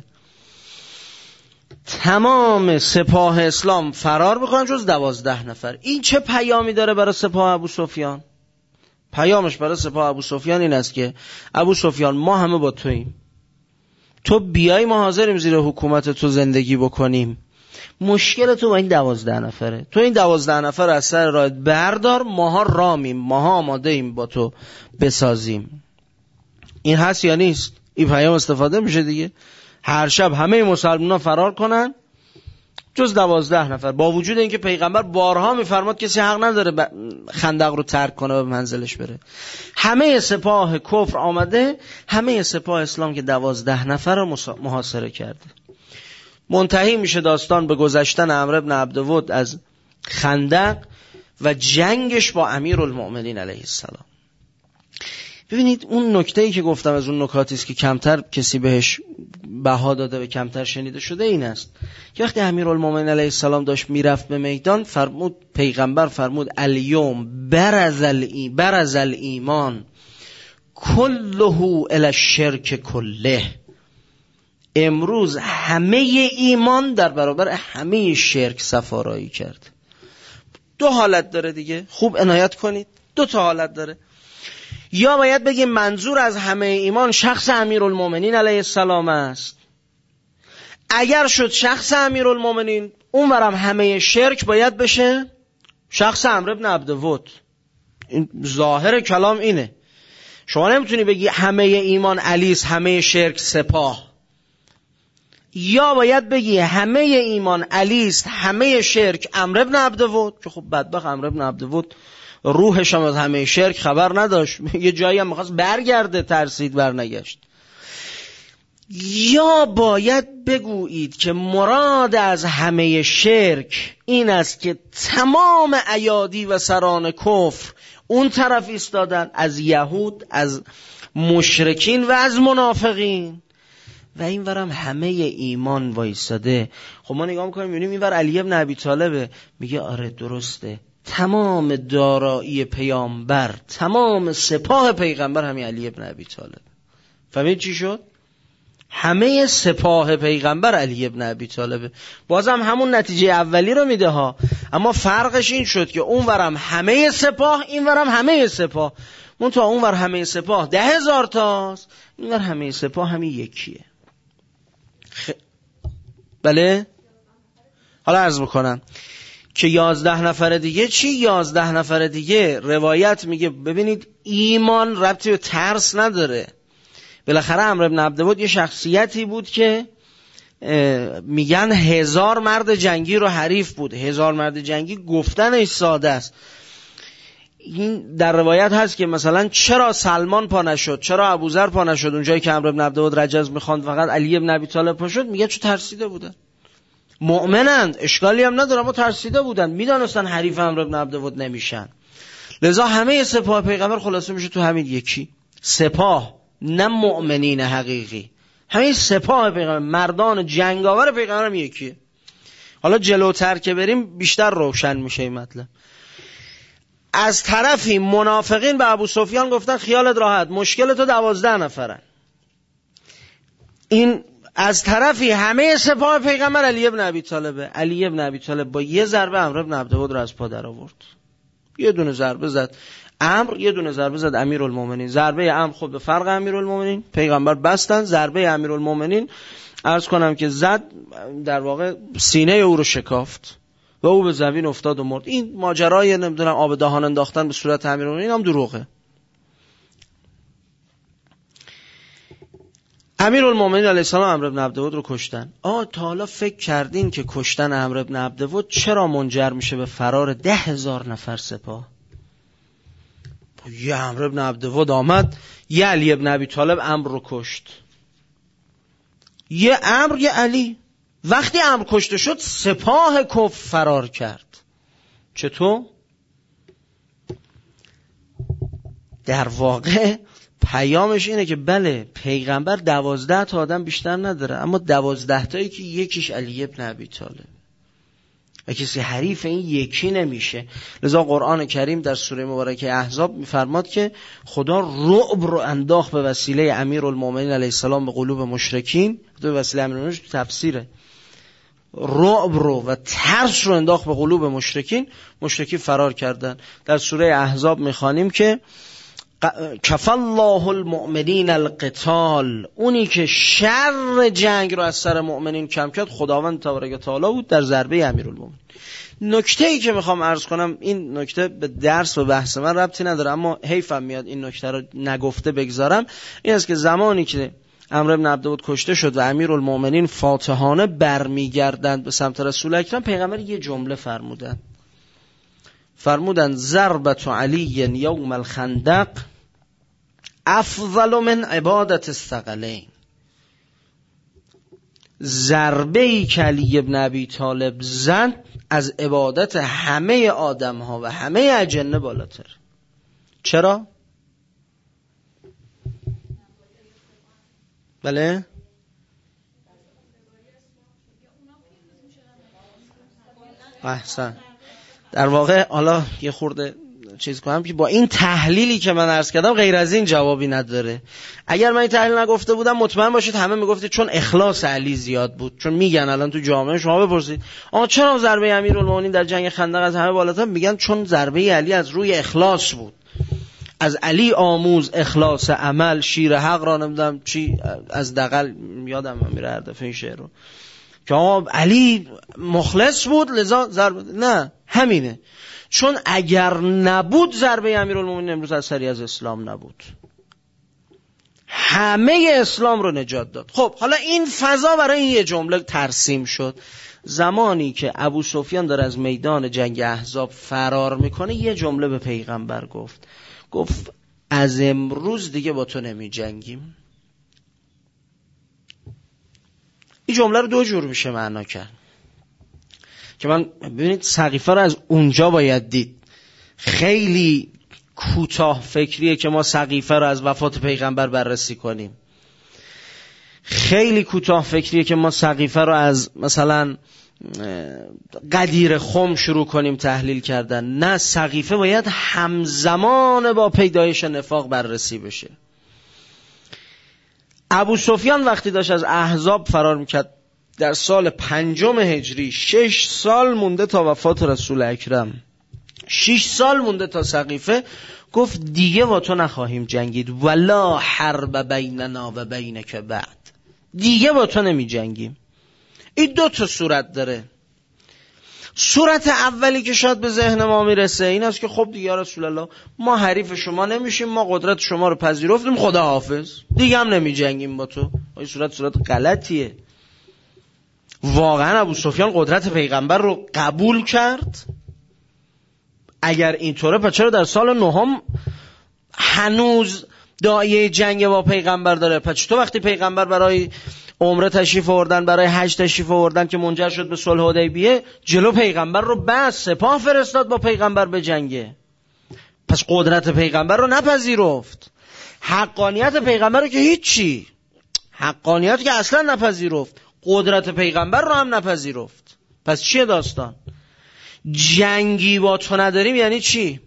تمام سپاه اسلام فرار میکنن جز 12 نفر. این چه پیامی داره برای سپاه ابو سفیان؟ پیامش برای سپاه ابو سفیان این است که ابو سفیان ما همه با توییم، تو بیای ما حاضریم زیر حکومت تو زندگی بکنیم. مشکل تو با این 12 نفره. تو این 12 نفر از سر راه بردار، ماها رامیم، ماها آماده ایم با تو بسازیم. این هست یا نیست؟ این پیام استفاده میشه دیگه. هر شب همه مسلمان‌ها فرار کنن جز 12 نفر، با وجود اینکه پیغمبر بارها میفرماد کسی حق نداره خندق رو ترک کنه و به منزلش بره. همه سپاه کفر آمده، همه سپاه اسلام که 12 نفر رو محاصره کرده. منتهی میشه داستان به گذشتن عمرو بن عبدود از خندق و جنگش با امیرالمؤمنین علیه السلام. ببینید اون نکته‌ای که گفتم از اون نکاتی است که کمتر کسی بهش بها داده و کمتر شنیده شده این است که وقتی امیرالمومنین علیه السلام داشت میرفت به میدان، فرمود پیغمبر فرمود الیوم برز الایمان کله الی الشرک کله، امروز همه ایمان در برابر همه شرک سفارایی کرد. دو حالت داره دیگه، خوب عنایت کنید، دو تا حالت داره. یا باید بگیم منظور از همه ایمان شخص امیرالمومنین علیه السلام است. اگر شد شخص امیرالمومنین، اونورم همه شرک باید بشه شخص عمرو بن عبدود. این ظاهر کلام اینه. شما نمیتونی بگی همه ایمان علی است، همه شرک سپاه. یا باید بگی همه ایمان علی است، همه شرک عمرو بن عبدود، که خب بدبخت عمرو بن عبدود روحش هم از همه شرک خبر نداشت، یه جایی هم می‌خواست برگرده، ترسید برنگشت. یا باید بگویید که مراد از همه شرک این است که تمام ایادی و سران کفر اون طرف ایستادن، از یهود، از مشرکین و از منافقین، و این ورم همه ایمان وایستاده. خب ما نگاه می‌کنیم می‌بینیم این ور علی ابن ابی طالب میگه آره درسته، تمام دارایی پیامبر، تمام سپاه پیغمبر همین علی ابن ابی طالب. فهمید چی شد؟ همه سپاه پیغمبر علی ابن ابی طالب. بازم همون نتیجه اولی رو میده ها، اما فرقش این شد که اون ورم همه سپاه، این ورم همه سپاه. منتها اون ور همه سپاه 10,000 تاست، این ور همه سپاه همین یکیه. بله؟ حالا عرض بکنم که 11 نفر دیگه چی؟ 11 نفر دیگه روایت میگه ببینید ایمان ربطی به ترس نداره. بالاخره عمرو بن عبدود یه شخصیتی بود که میگن 1000 مرد جنگی رو حریف بود. 1000 مرد جنگی گفتنش ساده است. این در روایت هست که مثلا چرا سلمان پا نشد، چرا ابوذر پا نشد، اونجایی که عمرو بن عبدود رجز میخواند فقط علی ابن ابی طالب پا شد، میگه چون ترسیده بودن. مؤمنند، اشکالی هم نداره، اما ترسیده بودن، میدونستن حریف عمرو بن عبدود نمیشن. لذا همه سپاه پیغمبر خلاصه میشه تو همین یکی سپاه، نه مؤمنین حقیقی. همین سپاه پیغمبر، مردان جنگاور پیغمبر هم یکیه. حالا جلوتر که بریم بیشتر روشن میشه این مطلب. از طرفی منافقین به ابو سفیان گفتن خیالت راحت، مشکل تو 12 نفرن. این از طرفی همه سپاه پیغمبر علی ابن ابی طالبه. علی ابن ابی طالب با یه ضربه عمرو بن عبدود رو از پا در آورد. یه دونه ضربه زد عمرو، یه دونه ضربه زد امیرالمومنین. ضربه عمرو خود به فرق امیرالمومنین، پیغمبر بستن. ضربه امیرالمومنین عرض کنم که زد، در واقع سینه او رو شکافت و او به زمین افتاد و مرد. این ماجرای نمیدونم آب دهان انداختن به صورت امیرالمومنین هم دروغه. امیرالمومنین علیه السلام عمرو بن عبدود رو کشتن. تا حالا فکر کردین که کشتن عمرو بن عبدود چرا منجر میشه به فرار 10,000 نفر سپاه؟ یه عمرو بن عبدود آمد، یه علی ابن ابی طالب عمرو رو کشت. یه عمرو یه علی. وقتی عمرو کشته شد سپاه کفر فرار کرد. چطور؟ در واقع پیامش اینه که بله پیغمبر 12 تا آدم بیشتر نداره، اما 12 تایی که یکیش علی ابن ابی طالب و کسی حریف این یکی نمیشه. لذا قرآن کریم در سوره مبارکه احزاب میفرماد که خدا رعب رو انداخت به وسیله امیرالمومنین علیه السلام به قلوب مشرکین. به وسیله امیرالمومنین تو تفسیره، رعب رو و ترس رو انداخت به قلوب مشرکین فرار کردن. در سوره احزاب میخوانیم که کفى الله المؤمنین القتال، اونی که شر جنگ رو از سر مؤمنین کم کرد خداوند تبارک و تعالی بود در ضربه امیرالمومنین. نکته‌ای که میخوام عرض کنم، این نکته به درس و بحث من ربطی نداره اما حیفم میاد این نکته رو نگفته بگذارم، این است که زمانی که عمرو بن عبدود کشته شد و امیرالمومنین فاتحانه برمیگردند به سمت رسول اکرم، پیغمبر یه جمله فرمودن ضربت علی یوم الخندق افضل من عبادت الثقلین. ضربه‌ای که علی ابن ابی طالب زد از عبادت همه آدم ها و همه اجنه بالاتر. چرا؟ بله؟ احسن. در واقع حالا یه خورده چیز کنم که با این تحلیلی که من عرض کردم غیر از این جوابی نداره. اگر من این تحلیل نگفته بودم مطمئن باشید همه میگفتید چون اخلاص علی زیاد بود. چون میگن الان تو جامعه شما بپرسید چرا ضربه امیرالمومنین در جنگ خندق از همه بالاتر، میگن چون ضربه علی از روی اخلاص بود. از علی آموز اخلاص عمل، شیر حق را نمیدونم چی از دقل یادم میره هر دفعه این شعر رو که علی مخلص بود لذا ضربه. نه همینه، چون اگر نبود ضربه امیرالمومنین امروز از سری از اسلام نبود، همه اسلام رو نجات داد. خب حالا این فضا برای این یه جمله ترسیم شد. زمانی که ابو سفیان داره از میدان جنگ احزاب فرار میکنه یه جمله به پیغمبر گفت از امروز دیگه با تو نمی جنگیم. این جمله رو دو جور میشه معنا کرد که من ببینید سقیفه رو از اونجا باید دید. خیلی کوتاه فکریه که ما سقیفه رو از وفات پیغمبر بررسی کنیم. خیلی کوتاه فکریه که ما سقیفه رو از مثلا قدیر خم شروع کنیم تحلیل کردن. نه، سقیفه باید همزمان با پیدایش نفاق بررسی بشه. ابو سفیان وقتی داشت از احزاب فرار میکرد در سال 5 هجری، 6 سال مونده تا وفات رسول اکرم، 6 سال مونده تا سقیفه، گفت دیگه با تو نخواهیم جنگید، ولا حرب بیننا و بینک بعد، دیگه با تو نمی جنگیم. این 2 تا صورت داره. صورت اولی که شاید به ذهن ما میرسه این است که خب دیگه رسول الله ما حریف شما نمیشیم، ما قدرت شما رو پذیرفتیم، خدا حافظ، دیگه هم نمی جنگیم با تو. این صورت غلطیه. واقعا ابو سفیان قدرت پیغمبر رو قبول کرد؟ اگر اینطوره پس چرا در سال 9 هنوز داعیه جنگ با پیغمبر داره؟ پس تو وقتی پیغمبر برای عمره تشریف آوردن، برای حج تشریف آوردن که منجر شد به صلح حدیبیه، جلو پیغمبر رو بس سپاه فرستاد با پیغمبر به جنگه. پس قدرت پیغمبر رو نپذیرفت، حقانیت پیغمبر رو که هیچی، حقانیت که اصلا نپذیرفت، قدرت پیغمبر رو هم نپذیرفت. پس چیه داستان؟ جنگی با تو نداریم یعنی چی؟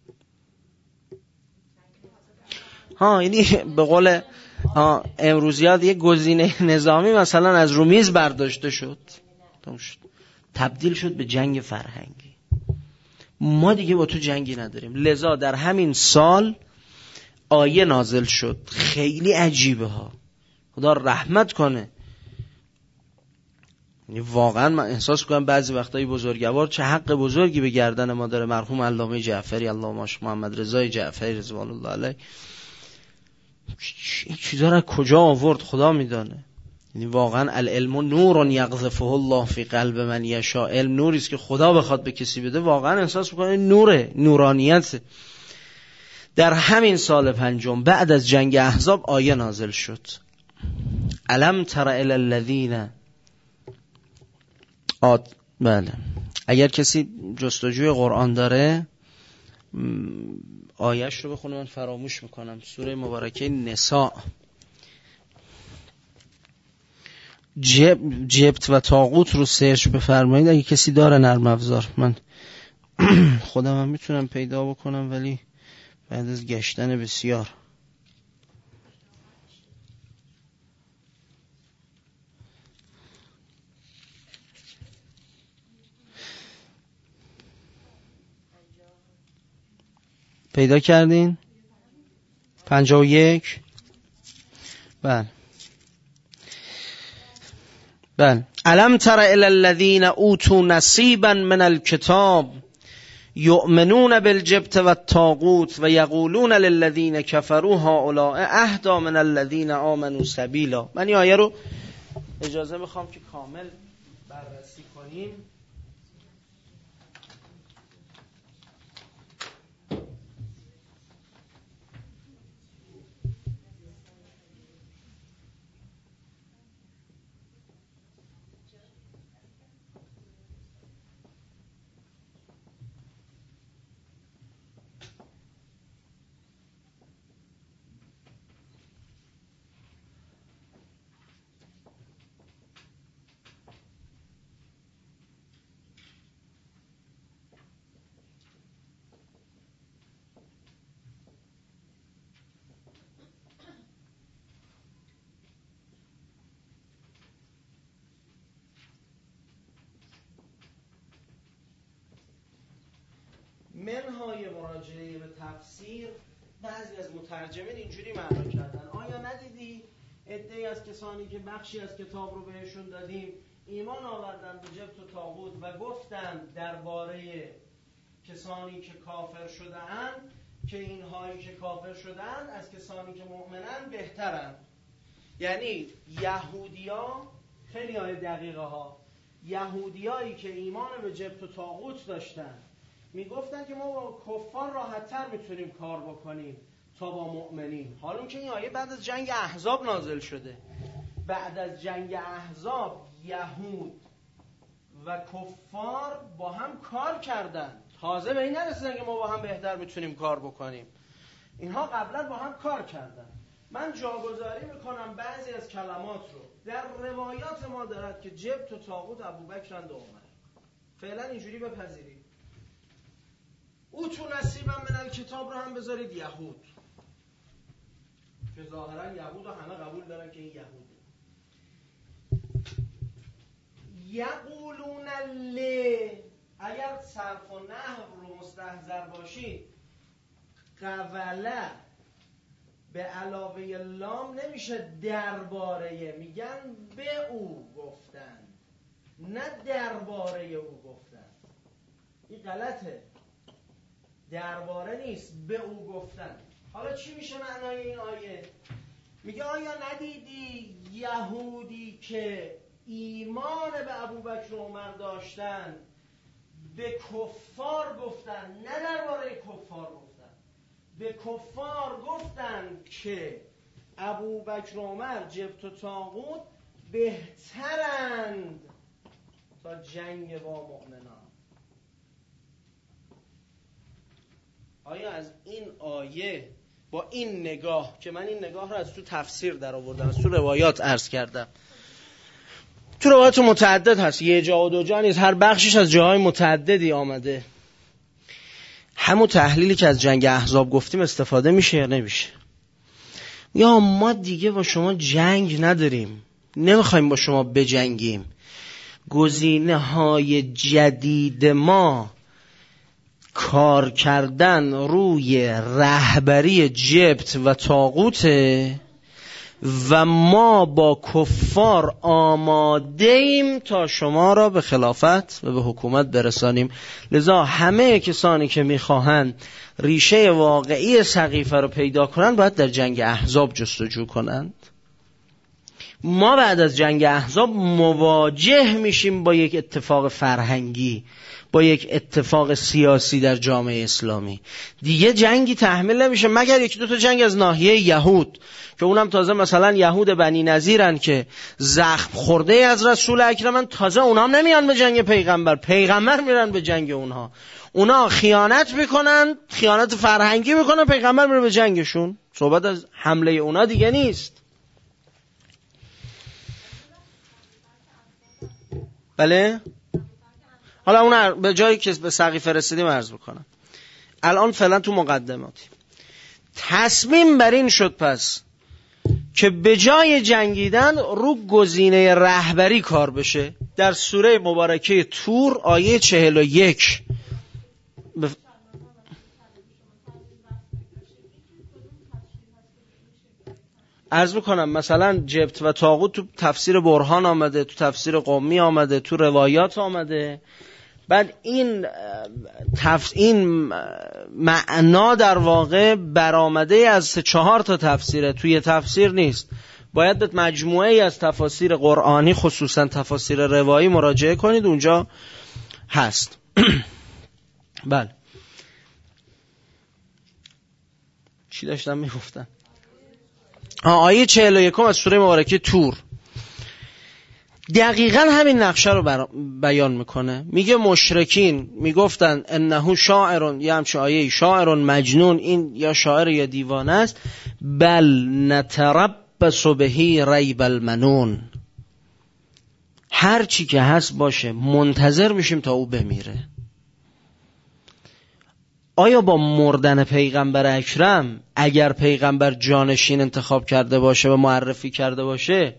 یعنی به قول امروزیات یه گزینه نظامی مثلا از رو میز برداشته شد، تبدیل شد به جنگ فرهنگی. ما دیگه با تو جنگی نداریم. لذا در همین سال آیه نازل شد، خیلی عجیبه ها، خدا رحمت کنه. واقعا من احساس کنم بعضی وقتای بزرگوار چه حق بزرگی به گردن ما داره. مرحوم علامه جعفری، اللهم محمد رضای جعفری رضوان الله علیه، این چیزا رو کجا آورد خدا میدانه. یعنی واقعا العلم نور یقذفه الله فی قلب من یشاء، علم نوری است که خدا بخواد به کسی بده. واقعا احساس میکنه نوره، نورانیت. در همین سال 5 بعد از جنگ احزاب آیه نازل شد، الم تر الی الذین بله، اگر کسی جستجوی قرآن داره آیش رو بخونه، من فراموش میکنم. سوره مبارکه نساء، جبت و طاغوت رو سرچ بفرمایید اگه کسی داره نرم افزار. من خودم هم میتونم پیدا بکنم ولی بعد از گشتن بسیار. پیدا کردین؟ 51. بله. الم تر الی الذین اوتوا نصیبا من الکتاب یؤمنون بالجبت والطاغوت و یقولون للذین کفروا هؤلاء اهدی من الذین آمنوا سبیلا. من این آیه رو اجازه میخوام که کامل بررسی کنیم. منهای مراجعه به تفسیر بعضی از مترجمین اینجوری معنا کردن: آیا ندیدی عده‌ای از کسانی که بخشی از کتاب رو بهشون دادیم ایمان آوردن به جبت و طاغوت و گفتند درباره کسانی که کافر شده‌اند که اینهایی که کافر شده‌اند از کسانی که مؤمنن بهترند. یعنی یهودی‌ها، خیلی های دقیقه ها، یهودیایی که ایمان به جبت و طاغوت داشتن میگفتن که ما با کفار راحت‌تر میتونیم کار بکنیم تا با مؤمنین. حالا که این آیه بعد از جنگ احزاب نازل شده، بعد از جنگ احزاب یهود و کفار با هم کار کردن، تازه به این نرسیدن که ما با هم بهتر میتونیم کار بکنیم. اینها قبلا با هم کار کردن. من جاگذاری میکنم بعضی از کلمات رو. در روایات ما دارد که جبت و طاغوت ابوبکرند و عمر. فعلا اینجوری بپذیرید. اوتو نصیبا من الکتاب رو هم بذارید یهود، که ظاهرا یهود رو همه قبول دارن که این یهوده. یقولون اگر صرف و نحو رو مستحضر باشید، قوله به علاوه لام نمیشه درباره، میگن به او گفتن، نه درباره او گفتن. این غلطه، درباره نیست، به او گفتن. حالا چی میشه معنای این آیه؟ میگه آیا ندیدی یهودی که ایمان به ابوبکر و عمر داشتن به کفار گفتن، نه درباره کفار گفتن، به کفار گفتن که ابوبکر و عمر جبت و طاغوت بهترند تا جنگ با مؤمنان. آیا از این آیه با این نگاه، که من این نگاه رو از تو تفسیر در آوردم، از تو روایات عرض کردم، تو روایات متعدد هست، یه جا و دو جا نیست، هر بخشش از جاهای متعددی آمده، همون تحلیلی که از جنگ احزاب گفتیم استفاده میشه یا نمیشه؟ یا ما دیگه با شما جنگ نداریم، نمیخوایم با شما بجنگیم، گزینه های جدید ما کار کردن روی رهبری جبت و طاغوته و ما با کفار آماده ایم تا شما را به خلافت و به حکومت برسانیم. لذا همه کسانی که میخواهند ریشه واقعی سقیفه رو پیدا کنند باید در جنگ احزاب جستجو کنند. ما بعد از جنگ احزاب مواجه میشیم با یک اتفاق فرهنگی، با یک اتفاق سیاسی در جامعه اسلامی. دیگه جنگی تحمیل نمیشه مگر یکی دو تا جنگ از ناحیه یهود، که اونم تازه مثلا یهود بنی نظیرن که زخم خورده از رسول اکرمن، تازه اونام نمیان به جنگ پیغمبر میرن به جنگ اونها. اونا خیانت میکنن، خیانت فرهنگی میکنن، پیغمبر میره به جنگشون. صحبت از حمله اونا دیگه نیست. بله؟ حالا اون به جایی که به سقیفه رسیدیم عرض بکنم. الان فعلا تو مقدماتی تصمیم بر این شد پس که به جای جنگیدن رو گزینه رهبری کار بشه. در سوره مبارکه طور آیه 41 عرض میکنم مثلا جبت و طاغوت تو تفسیر برهان آمده، تو تفسیر قمی آمده، تو روایات آمده. بعد این معنا در واقع برآمده از 4 تا تفسیره، توی تفسیر نیست. باید به مجموعه ای از تفاسیر قرآنی خصوصا تفاسیر روایی مراجعه کنید، اونجا هست. بله چی داشتم میگفتم؟ آیه 41 از سوره مبارکه طور دقیقاً همین نقشه رو بیان میکنه. میگه مشرکین میگفتن انه شاعر، یا همچه آیه شاعر مجنون، این یا شاعر یا دیوانه است. بل نتربص بهی ریب المنون، هر چی که هست باشه، منتظر میشیم تا او بمیره. آیا با مردن پیغمبر اکرم اگر پیغمبر جانشین انتخاب کرده باشه و معرفی کرده باشه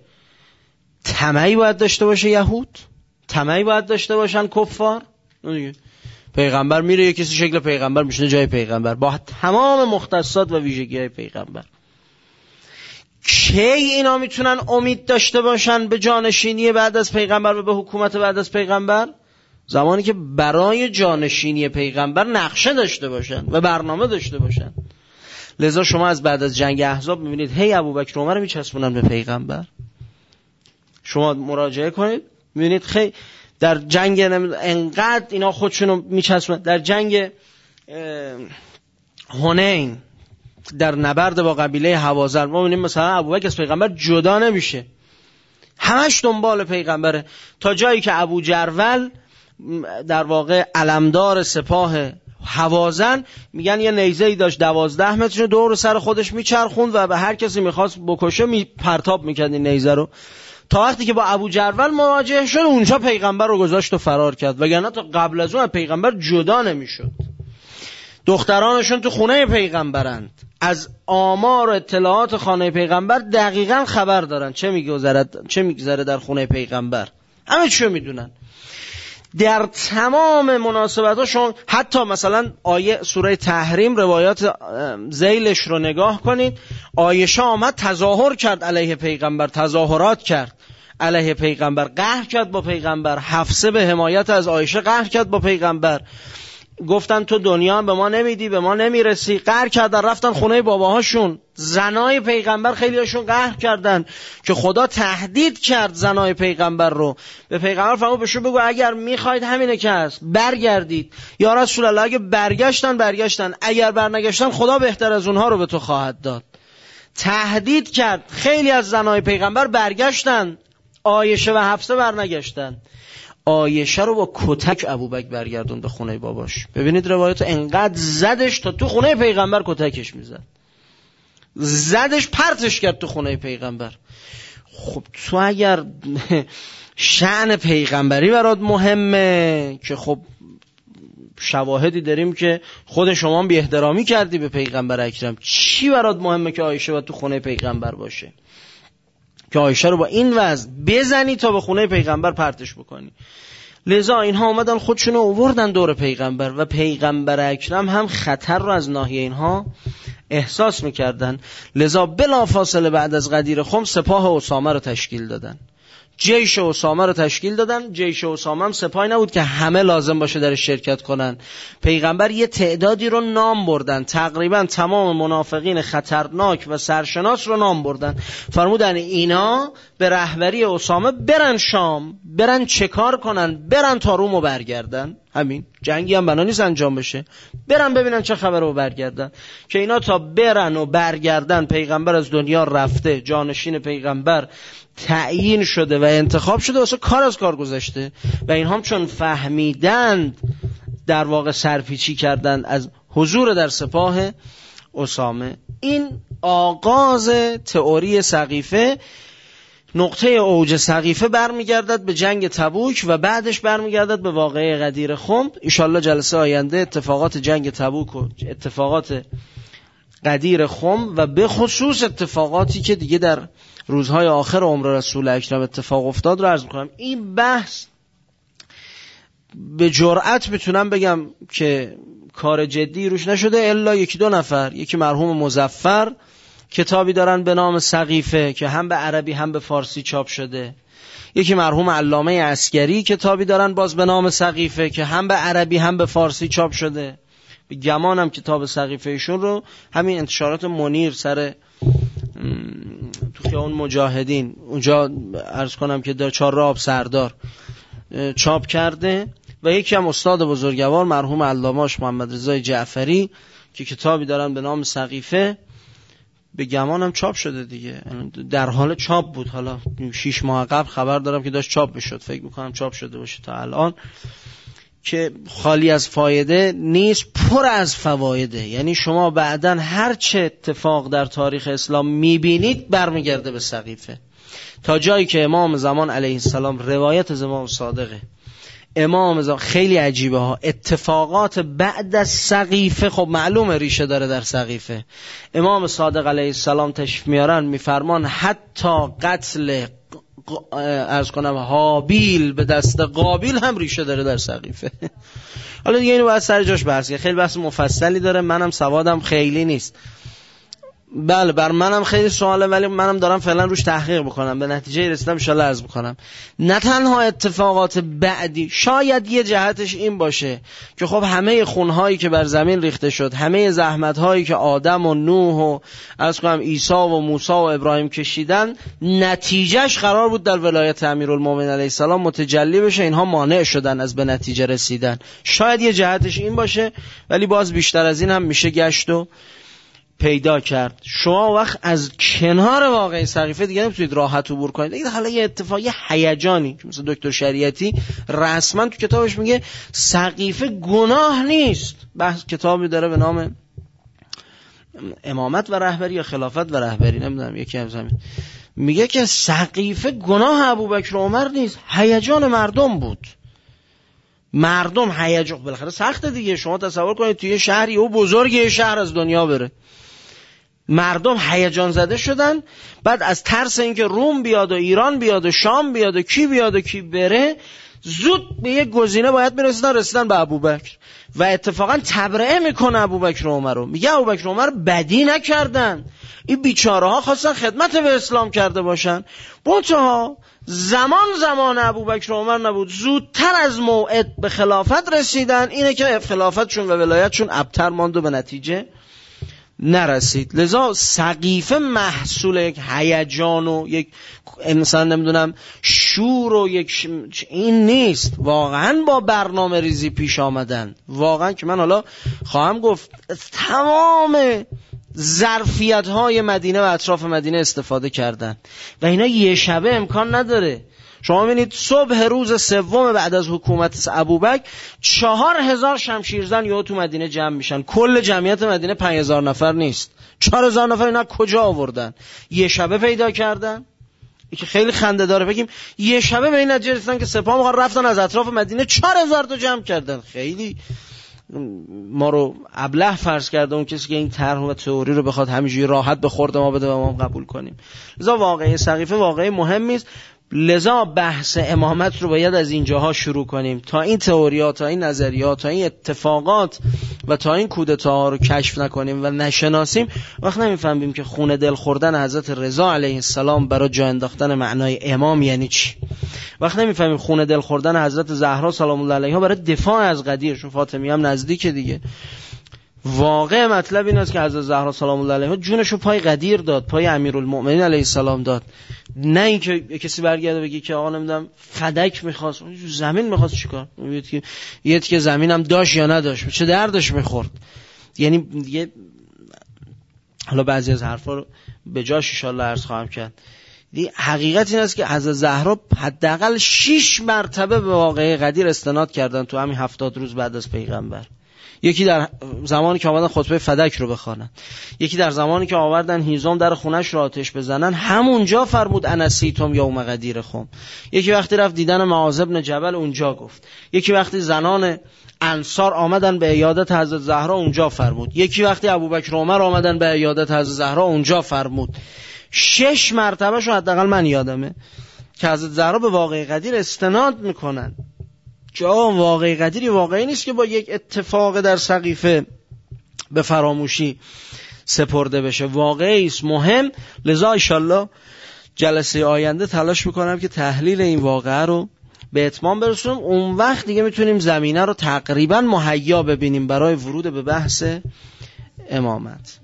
طمعی باید داشته باشه یهود؟ طمعی باید داشته باشن کفار؟ پیغمبر میره، یه کسی شکل پیغمبر میشه جای پیغمبر با تمام مختصات و ویژگی‌های پیغمبر. کی اینا میتونن امید داشته باشن به جانشینی بعد از پیغمبر و به حکومت بعد از پیغمبر؟ زمانی که برای جانشینی پیغمبر نقشه داشته باشن و برنامه داشته باشن. لذا شما از بعد از جنگ احزاب میبینید هی ابوبکر و عمر میچسبونن به پیغمبر. شما مراجعه کنید میبینید خیلی در جنگ انقدر اینا خودشونو میچسبونن. در جنگ حنین در نبرد با قبیله هوازن ما میبینیم مثلا ابوبکر از پیغمبر جدا نمیشه، همش دنبال پیغمبره، تا جایی که ابو جرول در واقع علمدار سپاه هوازن میگن یه نیزه‌ای داشت 12 متر دور سر خودش میچرخوند و به هر کسی میخواست بکشه پرتاب میکرد این نیزه رو، تا وقتی که با ابو جرول مواجه شد اونجا پیغمبر رو گذاشت و فرار کرد، وگرنه تا قبل از اون پیغمبر جدا نمیشد. دخترانشون تو خونه پیغمبرند، از آمار و اطلاعات خانه پیغمبر دقیقاً خبر دارن چه میگذره در خونه پیغمبر، همه چیو میدونن. در تمام مناسبتاشون، حتی مثلا آیه سوره تحریم روایات ذیلش رو نگاه کنید، عایشه آمد تظاهر کرد علیه پیغمبر، تظاهرات کرد علیه پیغمبر، قهر کرد با پیغمبر. حفصه به حمایت از عایشه قهر کرد با پیغمبر، گفتن تو دنیا به ما نمیدی، به ما نمیرسی، قهر کردن، رفتن خونه باباهاشون. زنای پیغمبر خیلی هاشون قهر کردن که خدا تهدید کرد زنای پیغمبر رو. به پیغمبر فرمود بهشون بگو اگر میخواید همینه که هست برگردید. یا رسول الله اگه برگشتن، اگر برنگشتن خدا بهتر از اونها رو به تو خواهد داد. تهدید کرد. خیلی از زنای پیغمبر برگشتن، عایشه و حفصه برنگشتن. عایشه رو با کتک ابوبکر برگردون به خونه باباش. ببینید روایت، انقدر زدش تا تو خونه پیغمبر کتکش میزد، زدش پرتش کرد تو خونه پیغمبر. خب تو اگر شأن پیغمبری برات مهمه که خب شواهدی داریم که خود شما بی احترامی کردی به پیغمبر اکرم، چی برات مهمه که عایشه باید تو خونه پیغمبر باشه، که عایشه رو با این وضع بزنی تا به خونه پیغمبر پرتش بکنی؟ لذا اینها اومدن خودشونو آوردن دور پیغمبر و پیغمبر اکرم هم خطر رو از ناحیه اینها احساس میکردن. لذا بلافاصله بعد از غدیر خم سپاه اسامه رو تشکیل دادن، جیش اسامه رو تشکیل دادن. جیش اسامه هم سپاهی نبود که همه لازم باشه در شرکت کنن. پیغمبر یه تعدادی رو نام بردن، تقریبا تمام منافقین خطرناک و سرشناس رو نام بردن، فرمودن اینا به رهبری اسامه برن شام، برن چه کار کنن، برن تا روم و برگردن. همین جنگی هم بنا نیست انجام بشه، برن ببینن چه خبره و برگردن. که اینا تا برن و برگردن پیغمبر از دنیا رفته، جانشین پیغمبر تعیین شده و انتخاب شده، واسه کار از کار گذشته. و اینها هم چون فهمیدند در واقع سرپیچی کردند از حضور در سپاه اسامه. این آغاز تئوری سقیفه. نقطه اوج سقیفه برمیگردد به جنگ تبوک و بعدش برمیگردد به واقعه غدیر خم. انشالله جلسه آینده اتفاقات جنگ تبوک و اتفاقات غدیر خم و به خصوص اتفاقاتی که دیگه در روزهای آخر عمر رسول اکرم اتفاق افتاد رو عرض می‌کنم. این بحث به جرأت میتونم بگم که کار جدی روش نشده الا یکی دو نفر. یکی مرحوم مظفر کتابی دارن به نام سقیفه که هم به عربی هم به فارسی چاپ شده. یکی مرحوم علامه عسکری کتابی دارن باز به نام سقیفه که هم به عربی هم به فارسی چاپ شده. به گمانم کتاب سقیفه ایشون رو همین انتشارات منیر سر تو خیابون مجاهدین اونجا عرض کنم که در چهارراه آب سردار چاپ کرده. و یکی هم استاد بزرگوار مرحوم علامه محمد رضا جعفری که کتابی دارن به نام سقیفه، به گمانم چاپ شده دیگه، در حال چاپ بود. حالا 6 ماه قبل خبر دارم که داشت چاپ میشد، فکر میکنم چاپ شده باشه تا الان، که خالی از فایده نیست، پر از فوایده. یعنی شما بعدن هر چه اتفاق در تاریخ اسلام میبینید برمیگرده به سقیفه. تا جایی که امام زمان علیه السلام، روایت از امام صادقه، امام زمان خیلی عجیبه ها، اتفاقات بعد از سقیفه خب معلومه ریشه داره در سقیفه. امام صادق علیه السلام تشریف میارن میفرمان حتی قتل عرض کنم هابیل به دست قابیل هم ریشه داره در سقیفه. حالا دیگه اینو باید سر جاش بحث کنیم، خیلی بحث مفصلی داره، منم سوادم خیلی نیست. بله بر منم خیلی سواله، ولی منم دارم فعلا روش تحقیق بکنم، به نتیجه رسیدم ان شاء الله عرض بکنم. نه تنها اتفاقات بعدی، شاید یه جهتش این باشه که خب همه خونهایی که بر زمین ریخته شد، همه زحمت‌هایی که آدم و نوح و عرض کنم عیسی و موسی و ابراهیم کشیدن، نتیجهش قرار بود در ولایت امیرالمومنین علیه السلام متجلی بشه، اینها مانع شدن از به نتیجه رسیدن. شاید یه جهتش این باشه، ولی باز بیشتر از این هم میشه گشت و پیدا کرد. شما وقت از کنار واقعی سقیفه دیگه نمیتونید راحت عبور کنید. دیگه حالا یه اتفاقی هیجانی که مثل دکتر شریعتی رسما تو کتابش میگه سقیفه گناه نیست. بحث کتابی داره به نام امامت و رهبری یا خلافت و رهبری، نمیدونم یکی از همین، میگه که سقیفه گناه ابوبکر و عمر نیست، هیجان مردم بود. مردم هیجان، بالاخره سخته دیگه. شما تصور کنید توی شهری او بزرگی شهر از دنیا بره، مردم هیجان زده شدن، بعد از ترس اینکه روم بیاد و ایران بیاد و شام بیاد و کی بیاد و کی بره، زود به یک گزینه باید رسیدن به ابوبکر و اتفاقا تبرئه میکنه ابوبکر و عمر رو. میگه ابوبکر و عمر بدی نکردن، این بیچاره ها خواستن خدمت به اسلام کرده باشن، منتها زمان ابوبکر و عمر نبود، زودتر از موعد به خلافت رسیدن، اینه که خلافتشون و ولایتشون ابتر ماند و به نتیجه نرسید. لذا سقیفه محصول یک هیجان و یک مثلا نمیدونم شور و یک این نیست، واقعا با برنامه ریزی پیش آمدن. واقعا که من حالا خواهم گفت تمام ظرفیت های مدینه و اطراف مدینه استفاده کردن و اینا یه شبه امکان نداره. شما ببینید صبح روز سوم بعد از حکومت ابوبکر 4000 شمشیرزن یهو تو مدینه جمع میشن. کل جمعیت مدینه 5000 نفر نیست، 4000 نفر. اینا کجا آوردن؟ یه شبه پیدا کردن. این که خیلی خنده داره بگیم یه شبه به این نتیجه رسیدن که سپاه مقام رفتن از اطراف مدینه 4000 تا جمع کردن. خیلی ما رو ابله فرض کرده اون کسی که این طرح و تئوری رو بخواد همینجوری راحت به خورد ما بده و ما قبول کنیم. لذا واقعه سقیفه واقعه مهمی است. لذا بحث امامت رو باید از اینجاها شروع کنیم تا این تئوریات، تا این نظریات، تا این اتفاقات و تا این کودتاها رو کشف نکنیم و نشناسیم، وقت نمیفهمیم که خون دل خوردن حضرت رضا علیه السلام برای جا انداختن معنای امام یعنی چی. وقت نمیفهمیم خون دل خوردن حضرت زهرا سلام الله علیها برای دفاع از قدیر، چون فاطمی هم نزدیکه دیگه. واقع مطلب این است که حضرت زهرا سلام الله علیها جونشو پای قدیر داد، پای امیرالمؤمنین علیه السلام داد. نه اینکه کسی برگرده بگه که آقا نمیدونم فدک می‌خواست، زمین می‌خواست چیکار؟ یه که زمینم داشت یا نداشت، چه دردش می‌خورد. یعنی دیگه حالا بعضی از حرفا رو به جاش ان شاءالله عرض خواهم کرد. حقیقت این است که حضرت زهرا حداقل 6 مرتبه به واقعه قدیر استناد کردن تو همین 70 روز بعد از پیغمبر. یکی در زمانی که آمدن خطبه فدک رو بخوانن، یکی در زمانی که آوردن هیزم در خونش رو آتش بزنن، همونجا فرمود انسیتم یوم قدیر خم. یکی وقتی رفت دیدن معاذ بن جبل اونجا گفت. یکی وقتی زنان انصار آمدن به عیادت حضرت زهرا اونجا فرمود. یکی وقتی ابوبکر و عمر آمدن به عیادت حضرت زهرا اونجا فرمود. 6 مرتبه شو حداقل من یادمه که حضرت زهرا به واقعه قدیر استناد میکنن. جا واقعی قدیری واقعی نیست که با یک اتفاق در سقیفه به فراموشی سپرده بشه، واقعی است مهم. لذا انشالله جلسه آینده تلاش میکنم که تحلیل این واقعه رو به اتمام برسونم. اون وقت دیگه میتونیم زمینه رو تقریبا مهیا ببینیم برای ورود به بحث امامت.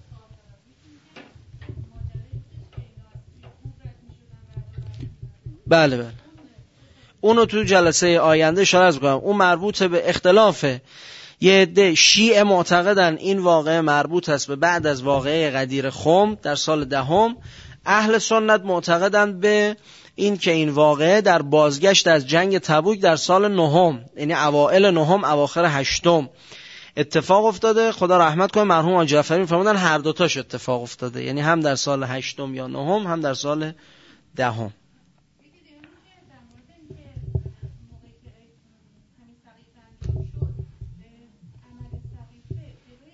بله اونو تو جلسه آینده اشاره می‌کنم. اون مربوط به اختلاف یه عده شیعه معتقدن این واقعه مربوط است به بعد از واقعه قدیر خم در سال 10. اهل سنت معتقدن به این که این واقعه در بازگشت از جنگ تبوک در سال 9، یعنی اوائل 9، اواخر 8 اتفاق افتاده. خدا رحمت کنه مرحوم آقا جعفری می‌فرمودن هر دو تاش اتفاق افتاده، یعنی هم در سال 8 یا 9 هم در سال 10.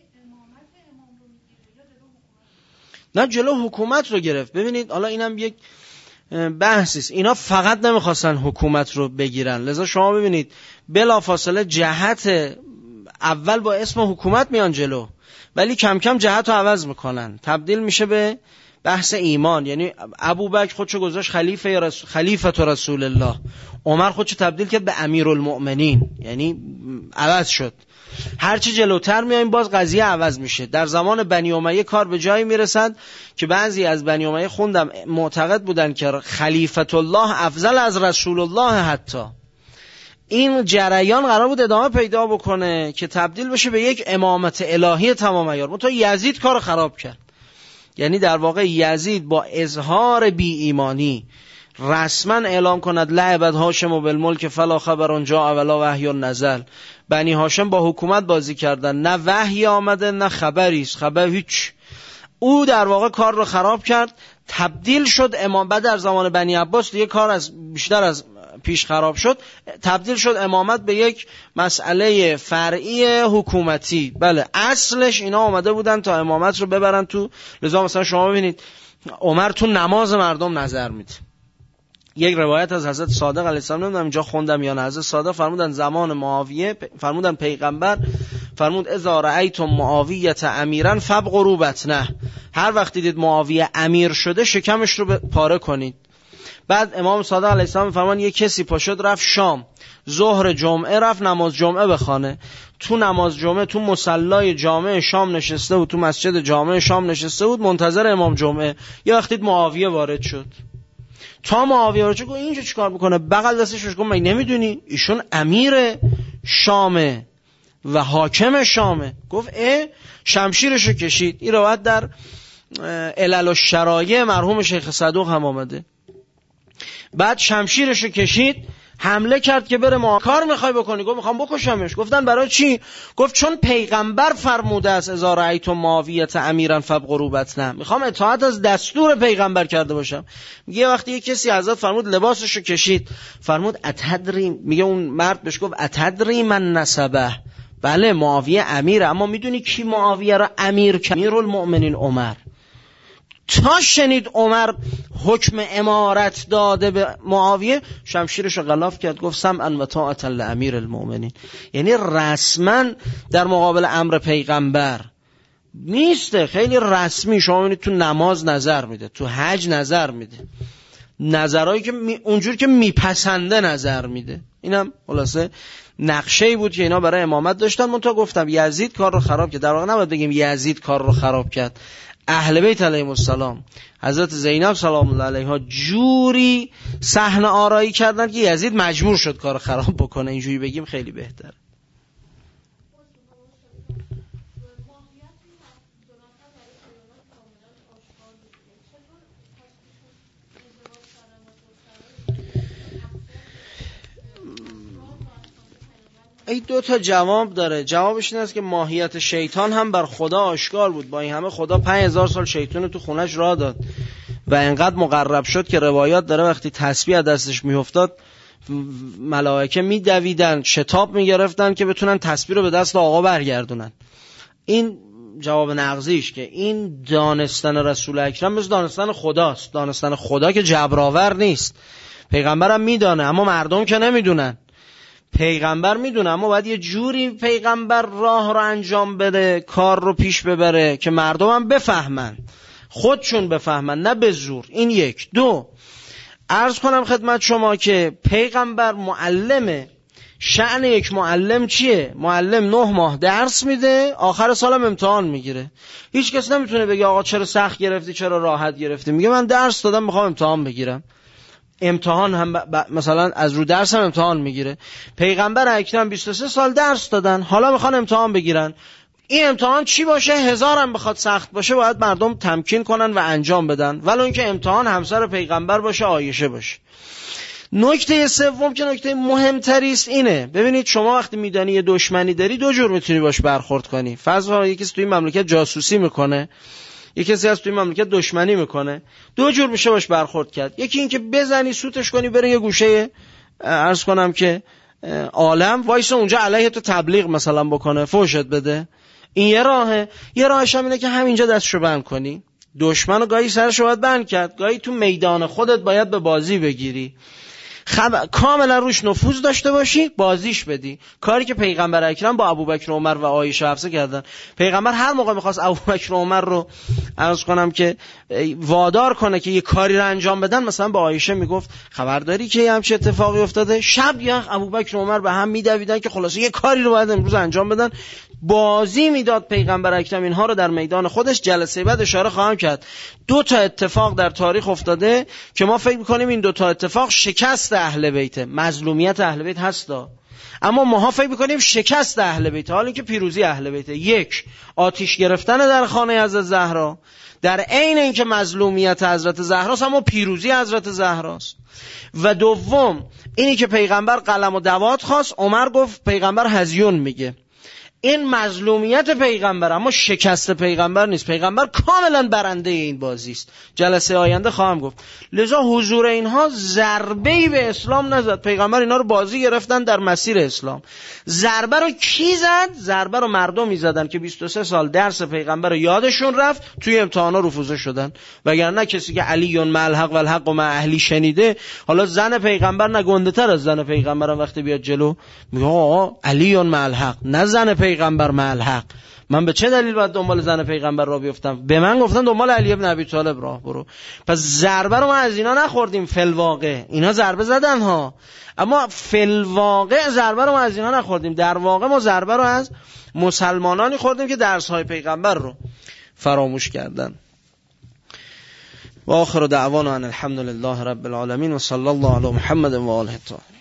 نه جلو حکومت رو گرفت. ببینید حالا اینم یک بحثی است. اینا فقط نمیخواستن حکومت رو بگیرن، لذا شما ببینید بلافاصله جهت اول با اسم حکومت میان جلو، ولی کم کم جهت رو عوض میکنن، تبدیل میشه به بحث ایمان. یعنی ابوبکر خودشو گذاشت خلیفه رسول الله، عمر خودشو تبدیل کرد به امیرالمؤمنین، یعنی عوض شد. هرچی جلوتر میایم باز قضیه عوض میشه. در زمان بنی امیه کار به جایی میرسد که بعضی از بنی امیه خوندم معتقد بودن که خلیفت الله افضل از رسول الله. حتی این جریان قرار بود ادامه پیدا بکنه که تبدیل بشه به یک امامت الهی تمام عیار. منتها یزید کار خراب کرد. یعنی در واقع یزید با اظهار بی ایمانی رسما اعلام کند لعبت هاشم و بالملک فلا خبر جاء ولا وحی نزل. بنی هاشم با حکومت بازی کردن، نه وحی آمده نه خبری است، خبر هیچ. او در واقع کار رو خراب کرد، تبدیل شد امام. بعد در زمان بنی عباس دیگه کار از بیشتر از پیش خراب شد، تبدیل شد امامت به یک مسئله فرعی حکومتی. بله اصلش اینا آمده بودن تا امامت رو ببرن تو. لذا مثلا شما ببینید عمر تو نماز مردم نظر میده. یک روایت از حضرت صادق علیه السلام، نمیدونم اینجا خوندم یا نه، حضرت صادق فرمودن زمان معاویه، فرمودن پیغمبر فرمود اذا رأیتم معاویه امیرا فابقروا بطنه، هر وقت دیدید معاویه امیر شده شکمش رو پاره کنید. بعد امام صادق علیه السلام فرمان یک کسی پاشد رفت شام، ظهر جمعه رفت نماز جمعه بخونه، تو نماز جمعه تو مصلای جامع شام نشسته بود، تو مسجد جامع شام نشسته بود منتظر امام جمعه. یه وقتی معاویه وارد شد، تا معاویه وارد شد اینجا چیکار میکنه؟ بغل دستش گفت من نمیدونی ایشون امیر شامه و حاکم شامه. گفت شمشیرشو کشید. این روایت در علل الشرایع مرحوم شیخ صدوق هم آمده. بعد شمشیرشو کشید، حمله کرد که بره کار میخوای بکنی؟ گفت میخوام بکشمش. گفتن برای چی؟ گفت چون پیغمبر فرموده است اذا رأیتم معاویه امیرا فابقروا بطنه، میخوام اطاعت از دستور پیغمبر کرده باشم. میگه یه وقتی یه کسی حضرت فرمود لباسشو کشید، فرمود اتدری، میگه اون مرد بهش گفت اتدری من نسبه، بله معاویه امیره، اما میدونی کی معاویه را امیر کرد؟ امیرالمؤمنین عمر. تا شنید عمر حکم امارت داده به معاویه، شمشیرش رو غلاف کرد، گفت سمعا و طاعة لامیر المؤمنین. یعنی رسما در مقابل امر پیغمبر نیسته، خیلی رسمی. شما میبینید تو نماز نظر میده، تو حج نظر میده، نظرهایی که اونجور که میپسنده نظر میده. اینم خلاصه نقشه‌ای بود که اینا برای امامت داشتن. من تا گفتم یزید کار رو خراب کرد. در واقع نباید بگیم یزید کار رو خراب کرد، اهل بیت علیهم السلام، حضرت زینب سلام الله علیها جوری صحنه آرایی کردن که یزید مجبور شد کار خراب بکنه. اینجوری بگیم خیلی بهتره. این دو تا جواب داره. جوابش این است که ماهیت شیطان هم بر خدا آشکار بود. با این همه خدا 5000 سال شیطان تو خونش راه داد و انقدر مقرب شد که روایات داره وقتی تسبیح دستش میافتاد ملائکه میدویدن، شتاب میگرفتن که بتونن تسبیح رو به دست آقا برگردونن. این جواب نقضیش که این دانستن رسول اکرم مثل دانستن خداست. دانستن خدا که جبرآور نیست. پیغمبرم میدانه اما مردم که نمیدونن. پیغمبر میدونه اما باید یه جوری پیغمبر راه رو انجام بده، کار رو پیش ببره که مردم هم بفهمن، خودشون بفهمن، نه به زور. این یک. دو، عرض کنم خدمت شما که پیغمبر معلمه. شأن یک معلم چیه؟ معلم 9 ماه درس میده، آخر سالم امتحان میگیره. هیچ کس نمیتونه بگه آقا چرا سخت گرفتی چرا راحت گرفتی. میگه من درس دادم میخوام امتحان بگیرم. امتحان هم مثلا از رو درس هم امتحان میگیره. پیغمبر اکرم 23 سال درس دادن، حالا میخوان امتحان بگیرن. این امتحان چی باشه؟ 1000 هم بخواد سخت باشه باید مردم تمکین کنن و انجام بدن، ولو اینکه امتحان همسر پیغمبر باشه، عایشه باشه. نکته سوم که نکته مهمتری است اینه، ببینید شما وقتی میدانی یه دشمنی داری دو جور میتونی باش برخورد کنی. فرض کن یکی توی مملکت جاسوسی میکنه، یکی کسی از توی مملکت دشمنی میکنه، دو جور میشه باش برخورد کرد. یکی این که بزنی سوتش کنی بره یه گوشه عرض کنم که عالم وایس اونجا علیه تو تبلیغ مثلا بکنه، فوشت بده. این یه راهه. یه راهش هم اینه که همینجا دستشو بند کنی، دشمن رو گاهی سرش باید بند کرد، گاهی تو میدان خودت باید به بازی بگیری، کاملا روش نفوذ داشته باشی، بازیش بدی. کاری که پیغمبر اکرم با ابوبکر و عمر و عایشه حفصه کردن. پیغمبر هر موقع میخواست ابوبکر و عمر رو عرض کنم که وادار کنه که یه کاری رو انجام بدن، مثلا با عایشه میگفت خبرداری که همچین اتفاقی افتاده؟ شب یا ابوبکر و عمر به هم میدویدن که خلاصه یه کاری رو باید امروز انجام بدن. بازی میداد پیغمبر اکرم اینها رو در میدان خودش. جلسه بعد اشاره خواهم کرد 2 تا اتفاق در تاریخ افتاده که ما فکر میکنیم این 2 تا اتفاق شکست اهل بیت، مظلومیت اهل بیت هستا، اما ما فکر میکنیم شکست اهل بیت، حالا که پیروزی اهل بیت. 1 آتش گرفتن در خانه حضرت زهرا، در عین اینکه مظلومیت حضرت زهراست اما پیروزی حضرت زهراست. و دوم اینی که پیغمبر قلم و دوات خواست، عمر گفت پیغمبر هزیون میگه. این مظلومیت پیغمبر اما شکست پیغمبر نیست. پیغمبر کاملا برنده این بازی است. جلسه آینده خواهم گفت. لذا حضور اینها ضربه‌ای به اسلام نزد. پیغمبر اینا رو بازی گرفتن در مسیر اسلام. ضربه رو کی زد؟ ضربه رو مردمی زدن که 23 سال درس پیغمبر رو یادشون رفت، توی امتحانا رفوزه شدن. وگرنه کسی که علی مع الحق و الحق مع اهلی شنیده، حالا زن پیغمبر نه گنده‌تر از زن پیغمبر وقتی بیاد جلو میگه آقا علی مع الحق، نه زن پیغمبر مع الحق. من به چه دلیل باید دنبال زن پیغمبر را بیفتم؟ به من گفتن دنبال علی ابن ابی طالب راه برو. پس ضربه رو ما از اینا نخوردیم فی‌الواقع. اینا ضربه زدن ها، اما فی‌الواقع ضربه رو ما از اینا نخوردیم. در واقع ما ضربه رو از مسلمانانی خوردیم که درس های پیغمبر رو فراموش کردن. و آخر دعوانا ان الحمد لله رب العالمین و صلی الله علی محمد و آله الطاهرین.